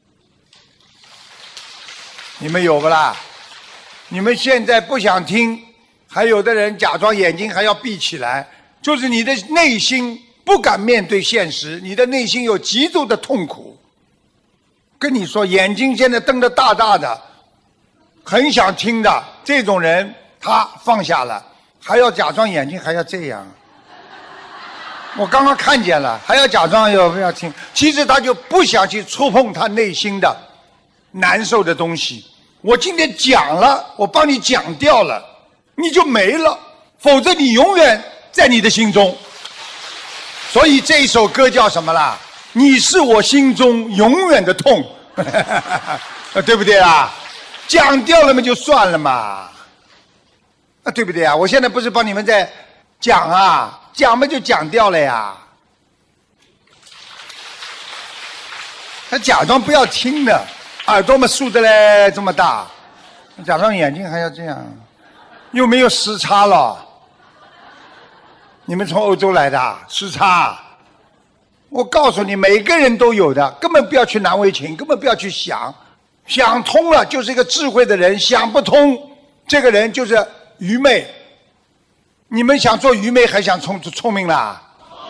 你们有不啦？你们现在不想听，还有的人假装眼睛还要闭起来，就是你的内心不敢面对现实，你的内心有极度的痛苦。跟你说，眼睛现在瞪得大大的，很想听的这种人，他放下了，还要假装眼睛还要这样。我刚刚看见了，还要假装要听，其实他就不想去触碰他内心的难受的东西。我今天讲了，我帮你讲掉了，你就没了，否则你永远在你的心中。所以这一首歌叫什么啦？你是我心中永远的痛。对不对啊？讲掉了嘛就算了嘛，对不对啊？我现在不是帮你们在讲啊，讲嘛就讲掉了呀。他假装不要听的，耳朵嘛竖得嘞这么大，假装眼睛还要这样，又没有时差了。你们从欧洲来的时差？我告诉你，每个人都有的，根本不要去难为情，根本不要去想，想通了就是一个智慧的人，想不通，这个人就是愚昧。你们想做愚昧还想聪明啦？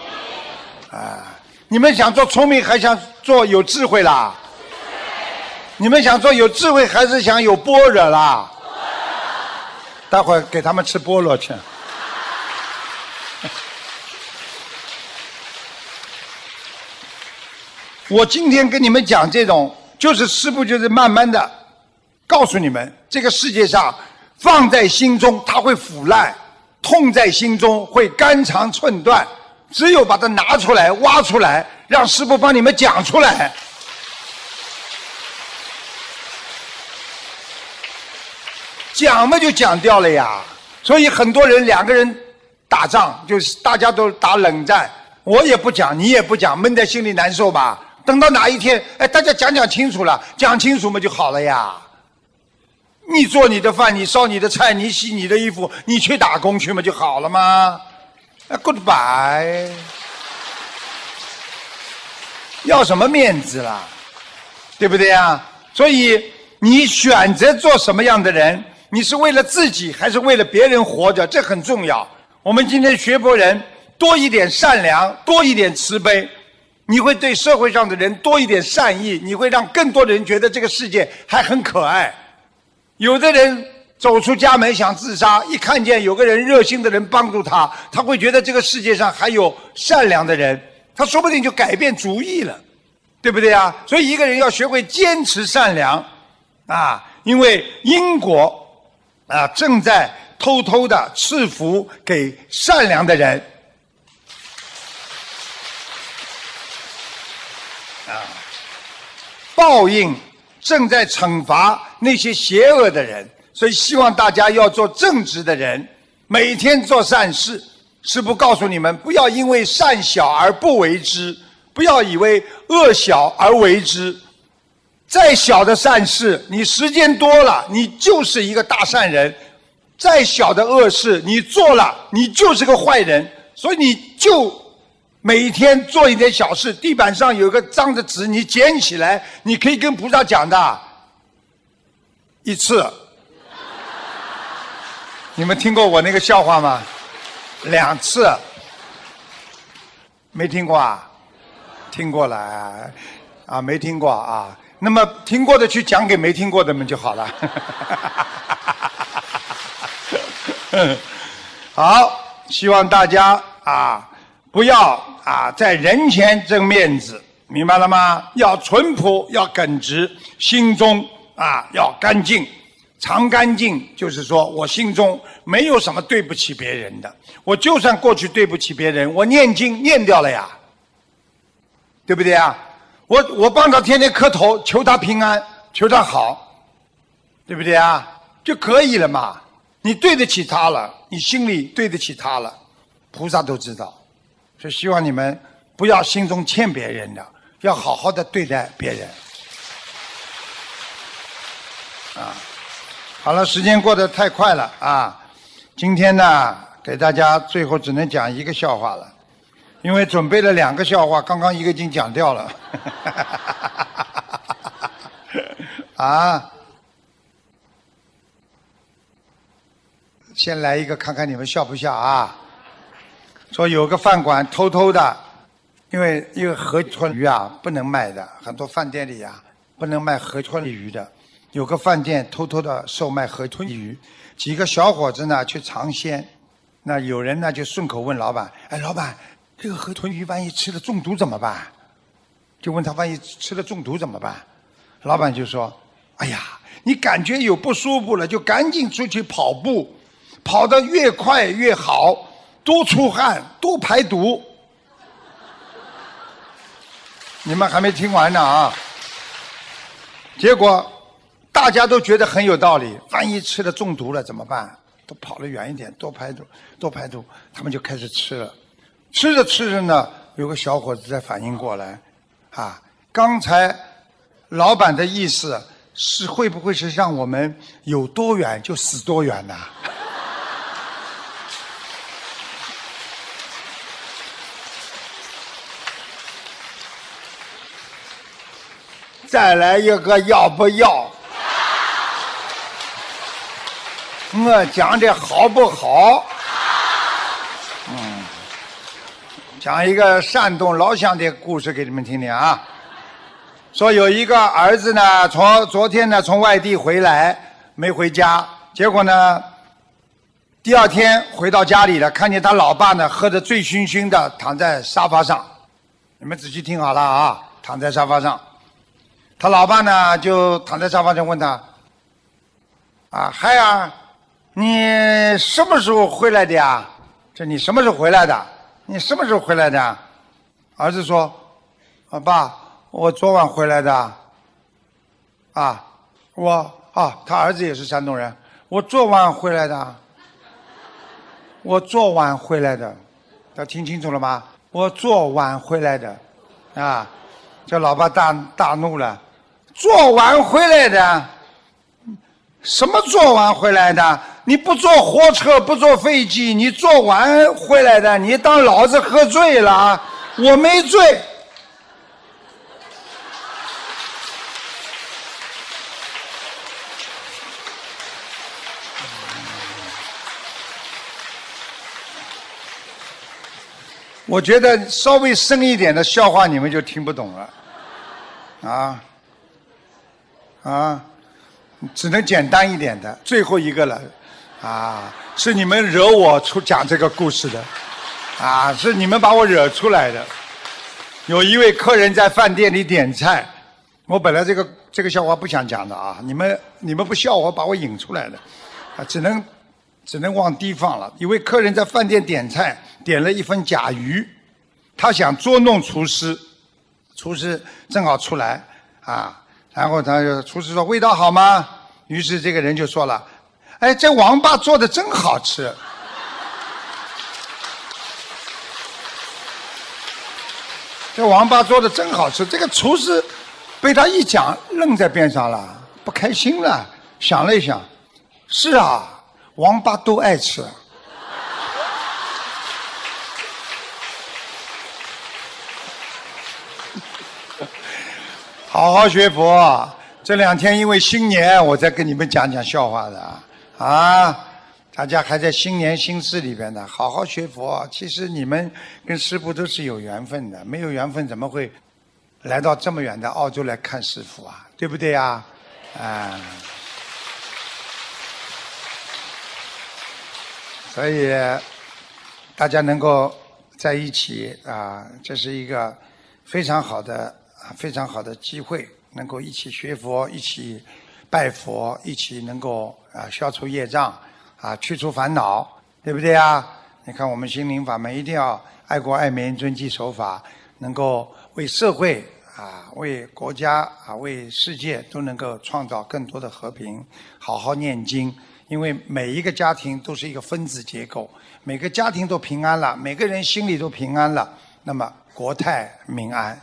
你们想做聪明还想做有智慧啦？你们想做有智慧还是想有般若啦？待会儿给他们吃菠萝去。我今天跟你们讲这种，就是师父就是慢慢的告诉你们，这个世界上放在心中它会腐烂，痛在心中会肝肠寸断，只有把它拿出来挖出来，让师父帮你们讲出来。讲嘛就讲掉了呀。所以很多人两个人打仗，就是大家都打冷战，我也不讲，你也不讲，闷在心里难受吧。等到哪一天，大家讲清楚了，讲清楚嘛就好了呀。你做你的饭，你烧你的菜，你洗你的衣服，你去打工去嘛就好了吗？Goodbye， 要什么面子啦？对不对啊？所以你选择做什么样的人，你是为了自己还是为了别人活着，这很重要。我们今天学佛人多一点善良，多一点慈悲，你会对社会上的人多一点善意，你会让更多的人觉得这个世界还很可爱。有的人走出家门想自杀，一看见有个人热心的人帮助他，他会觉得这个世界上还有善良的人，他说不定就改变主意了，对不对啊？所以一个人要学会坚持善良因为因果正在偷偷的赐福给善良的人报应正在惩罚那些邪恶的人，所以希望大家要做正直的人，每天做善事。师父告诉你们，不要因为善小而不为之，不要以为恶小而为之。再小的善事，你时间多了，你就是一个大善人；再小的恶事，你做了，你就是个坏人。所以你就每天做一点小事，地板上有个脏的纸，你捡起来，你可以跟菩萨讲的。一次，你们听过我那个笑话吗？2次，没听过啊？听过了没听过啊？ 那么听过的去讲给没听过的们就好了。好，希望大家不要在人前争面子，明白了吗？要淳朴，要耿直，心中要干净。常干净就是说我心中没有什么对不起别人的，我就算过去对不起别人，我念经念掉了呀，对不对啊？我帮他天天磕头，求他平安，求他好，对不对啊？就可以了嘛。你对得起他了，你心里对得起他了，菩萨都知道。所以希望你们不要心中欠别人的，要好好的对待别人。好了，时间过得太快了今天呢，给大家最后只能讲一个笑话了，因为准备了2个笑话，刚刚一个已经讲掉了。先来一个看看你们笑不笑说有个饭馆偷偷的，因为河豚鱼不能卖的，很多饭店里不能卖河豚鱼的。有个饭店偷偷的售卖河豚鱼，几个小伙子呢去尝鲜，那有人呢就顺口问老板：“哎，老板，这个河豚鱼万一吃了中毒怎么办？”就问他万一吃了中毒怎么办？老板就说：“哎呀，你感觉有不舒服了，就赶紧出去跑步，跑得越快越好，多出汗，多排毒。”你们还没听完呢结果大家都觉得很有道理，万一吃了中毒了怎么办？都跑得远一点，多排毒，多排毒。他们就开始吃了，吃着吃着呢，有个小伙子才反应过来，刚才老板的意思是会不会是让我们有多远就死多远呢？再来一个要不要？我讲的好不好？讲一个山东老乡的故事给你们听听说有一个儿子呢，昨天呢从外地回来，没回家，结果呢第2天回到家里了，看见他老爸呢喝得醉醺醺的躺在沙发上。你们仔细听好了躺在沙发上。他老爸呢就躺在沙发上问他：“孩儿，你什么时候回来的呀？这你什么时候回来的？你什么时候回来的？”儿子说：“爸，我昨晚回来的。”他儿子也是山东人。我昨晚回来的。我昨晚回来的。大家听清楚了吗？我昨晚回来的。这老爸大怒了。昨晚回来的？什么昨晚回来的？你不坐火车，不坐飞机，你昨晚回来的？你当老子喝醉了？我没醉。我觉得稍微深一点的笑话你们就听不懂了。只能简单一点的。最后一个了是你们惹我讲这个故事的是你们把我惹出来的。有一位客人在饭店里点菜，我本来这个笑话不想讲的你们不笑我把我引出来的只能往低放了。一位客人在饭店点菜，点了一份甲鱼，他想捉弄厨师正好出来然后厨师说：“味道好吗？”于是这个人就说了：“哎，这王八做的真好吃。”这王八做的真好吃。这个厨师被他一讲，愣在边上了，不开心了，想了一想，是王八都爱吃。好好学佛，这2天因为新年，我在跟你们讲笑话的大家还在新年新事里边呢，好好学佛。其实你们跟师父都是有缘分的，没有缘分怎么会来到这么远的澳洲来看师父啊，对不对呀？所以大家能够在一起啊，这是一个非常好的机会，能够一起学佛，一起拜佛，一起能够消除业障去除烦恼，对不对啊？你看我们心灵法门一定要爱国爱民、遵纪守法，能够为社会为国家为世界都能够创造更多的和平，好好念经。因为每一个家庭都是一个分子结构，每个家庭都平安了，每个人心里都平安了，那么国泰民安。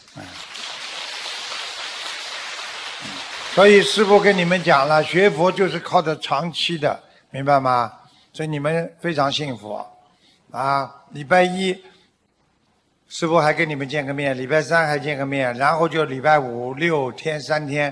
所以师父跟你们讲了，学佛就是靠着长期的，明白吗？所以你们非常幸福礼拜一师父还跟你们见个面，礼拜三还见个面，然后就礼拜五、六天3天。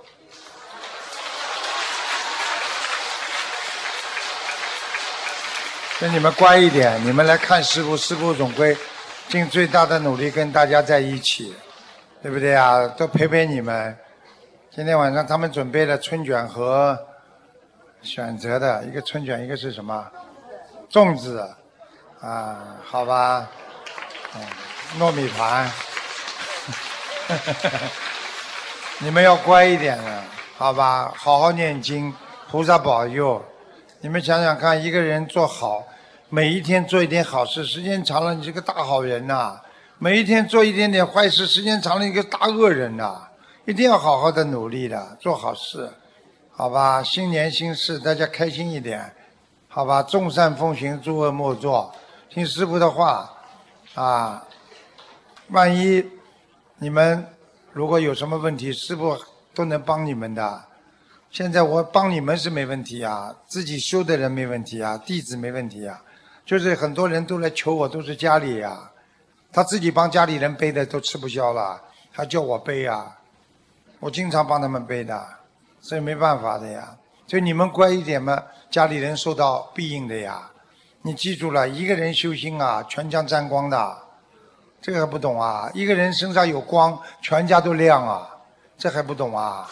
所以你们乖一点，你们来看师父，师父总归尽最大的努力跟大家在一起，对不对啊？都陪陪你们。今天晚上他们准备了春卷和选择的，一个春卷，一个是什么？粽子好吧，糯米团。你们要乖一点了，好吧？好好念经，菩萨保佑。你们想想看，一个人做好，每一天做一点好事，时间长了你是个大好人呐。每一天做一点点坏事，时间长了你个大恶人呐。一定要好好的努力的，做好事，好吧？新年新事，大家开心一点，好吧？众善奉行，诸恶莫作，听师父的话万一你们如果有什么问题，师父都能帮你们的。现在我帮你们是没问题自己修的人没问题弟子没问题就是很多人都来求我，都是家里他自己帮家里人背的都吃不消了，还叫我背我经常帮他们背的，所以没办法的所以你们乖一点嘛，家里人受到庇应的你记住了，一个人修心全家沾光的，这个还不懂一个人身上有光，全家都亮这还不懂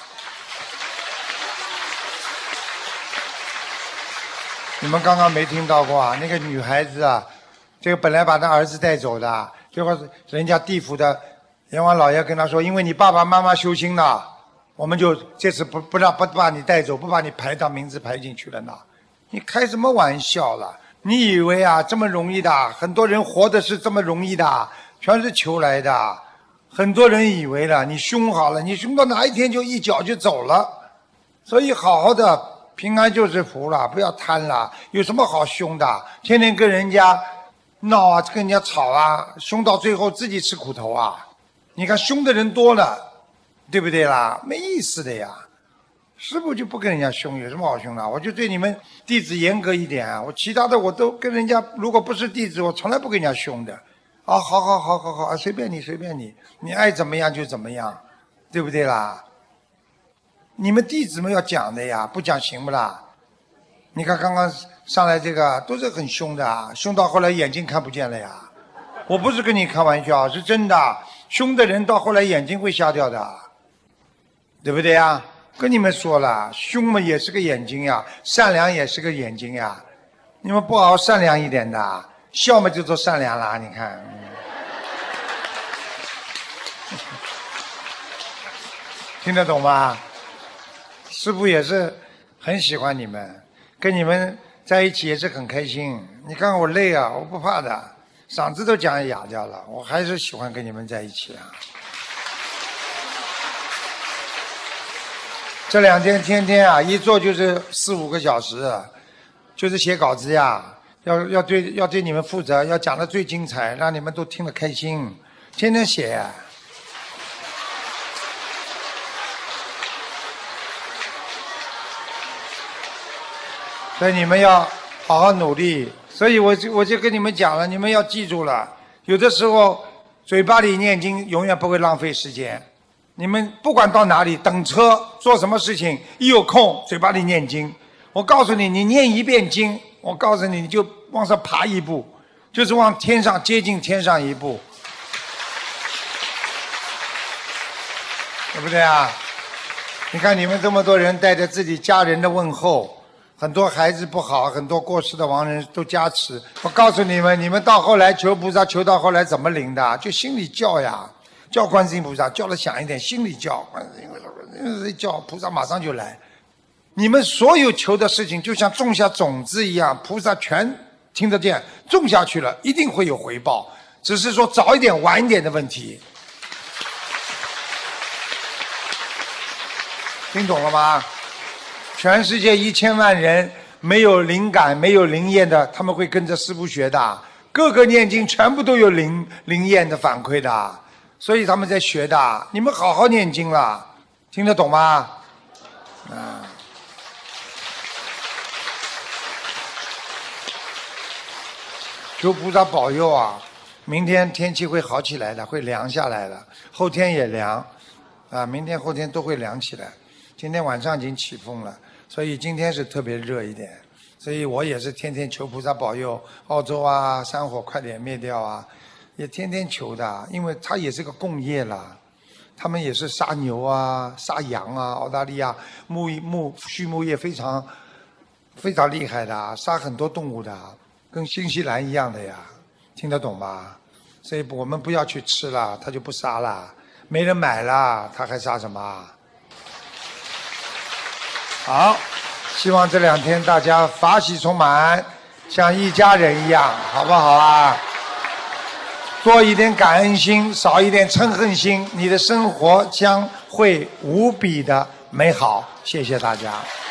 你们刚刚没听到过那个女孩子这个本来把她儿子带走的，结果人家地府的阎王老爷跟他说，因为你爸爸妈妈修心了，我们就这次不把你带走，不把你到名字排进去了呢。你开什么玩笑了？你以为这么容易的？很多人活的是这么容易的，全是求来的。很多人以为了你凶好了，你凶到哪一天就一脚就走了。所以好好的平安就是福了，不要贪了。有什么好凶的？天天跟人家闹跟人家吵凶到最后自己吃苦头你看凶的人多了，对不对啦？没意思的师父就不跟人家凶，有什么好凶的？我就对你们弟子严格一点我其他的我都跟人家，如果不是弟子，我从来不跟人家凶的。好，随便你，你爱怎么样就怎么样，对不对啦？你们弟子们要讲的不讲行不啦？你看刚刚上来这个都是很凶的凶到后来眼睛看不见了我不是跟你开玩笑，是真的。凶的人到后来眼睛会瞎掉的，对不对跟你们说了，凶嘛也是个眼睛善良也是个眼睛你们不好好善良一点的，笑嘛就做善良了，你看。听得懂吗？师父也是很喜欢你们，跟你们在一起也是很开心。你看看我累我不怕的，嗓子都讲哑掉了，我还是喜欢跟你们在一起这2天天天一坐就是4、5个小时，就是写稿子要对你们负责，要讲得最精彩，让你们都听得开心，天天写所以你们要好好努力。所以我就跟你们讲了，你们要记住了，有的时候嘴巴里念经永远不会浪费时间。你们不管到哪里，等车做什么事情，一有空嘴巴里念经。我告诉你，你念1遍经，我告诉你，你就往上爬一步，就是往天上接近天上一步。 对不对啊？你看你们这么多人带着自己家人的问候，很多孩子不好，很多过世的亡人都加持。我告诉你们，你们到后来求菩萨，求到后来怎么灵的？就心里叫呀，叫观世音菩萨，叫的响一点，心里叫，观世音菩萨叫，菩萨马上就来。你们所有求的事情，就像种下种子一样，菩萨全听得见，种下去了，一定会有回报，只是说早一点晚一点的问题。听懂了吗？全世界1000万人没有灵感、没有灵验的，他们会跟着师父学的。各个念经全部都有灵验的反馈的，所以他们在学的。你们好好念经了，听得懂吗？啊。求菩萨保佑啊！明天天气会好起来的，会凉下来的，后天也凉，啊，明天后天都会凉起来。今天晚上已经起风了，所以今天是特别热一点。所以我也是天天求菩萨保佑澳洲啊，山火快点灭掉啊，也天天求的，因为它也是个共业了。他们也是杀牛啊，杀羊啊，澳大利亚畜牧业非常厉害的，杀很多动物的。跟新西兰一样的呀，听得懂吗？所以我们不要去吃了，他就不杀了，没人买了，他还杀什么？好，希望这2天大家法喜充满，像一家人一样，好不好啊？多一点感恩心，少一点嗔恨心，你的生活将会无比的美好。谢谢大家。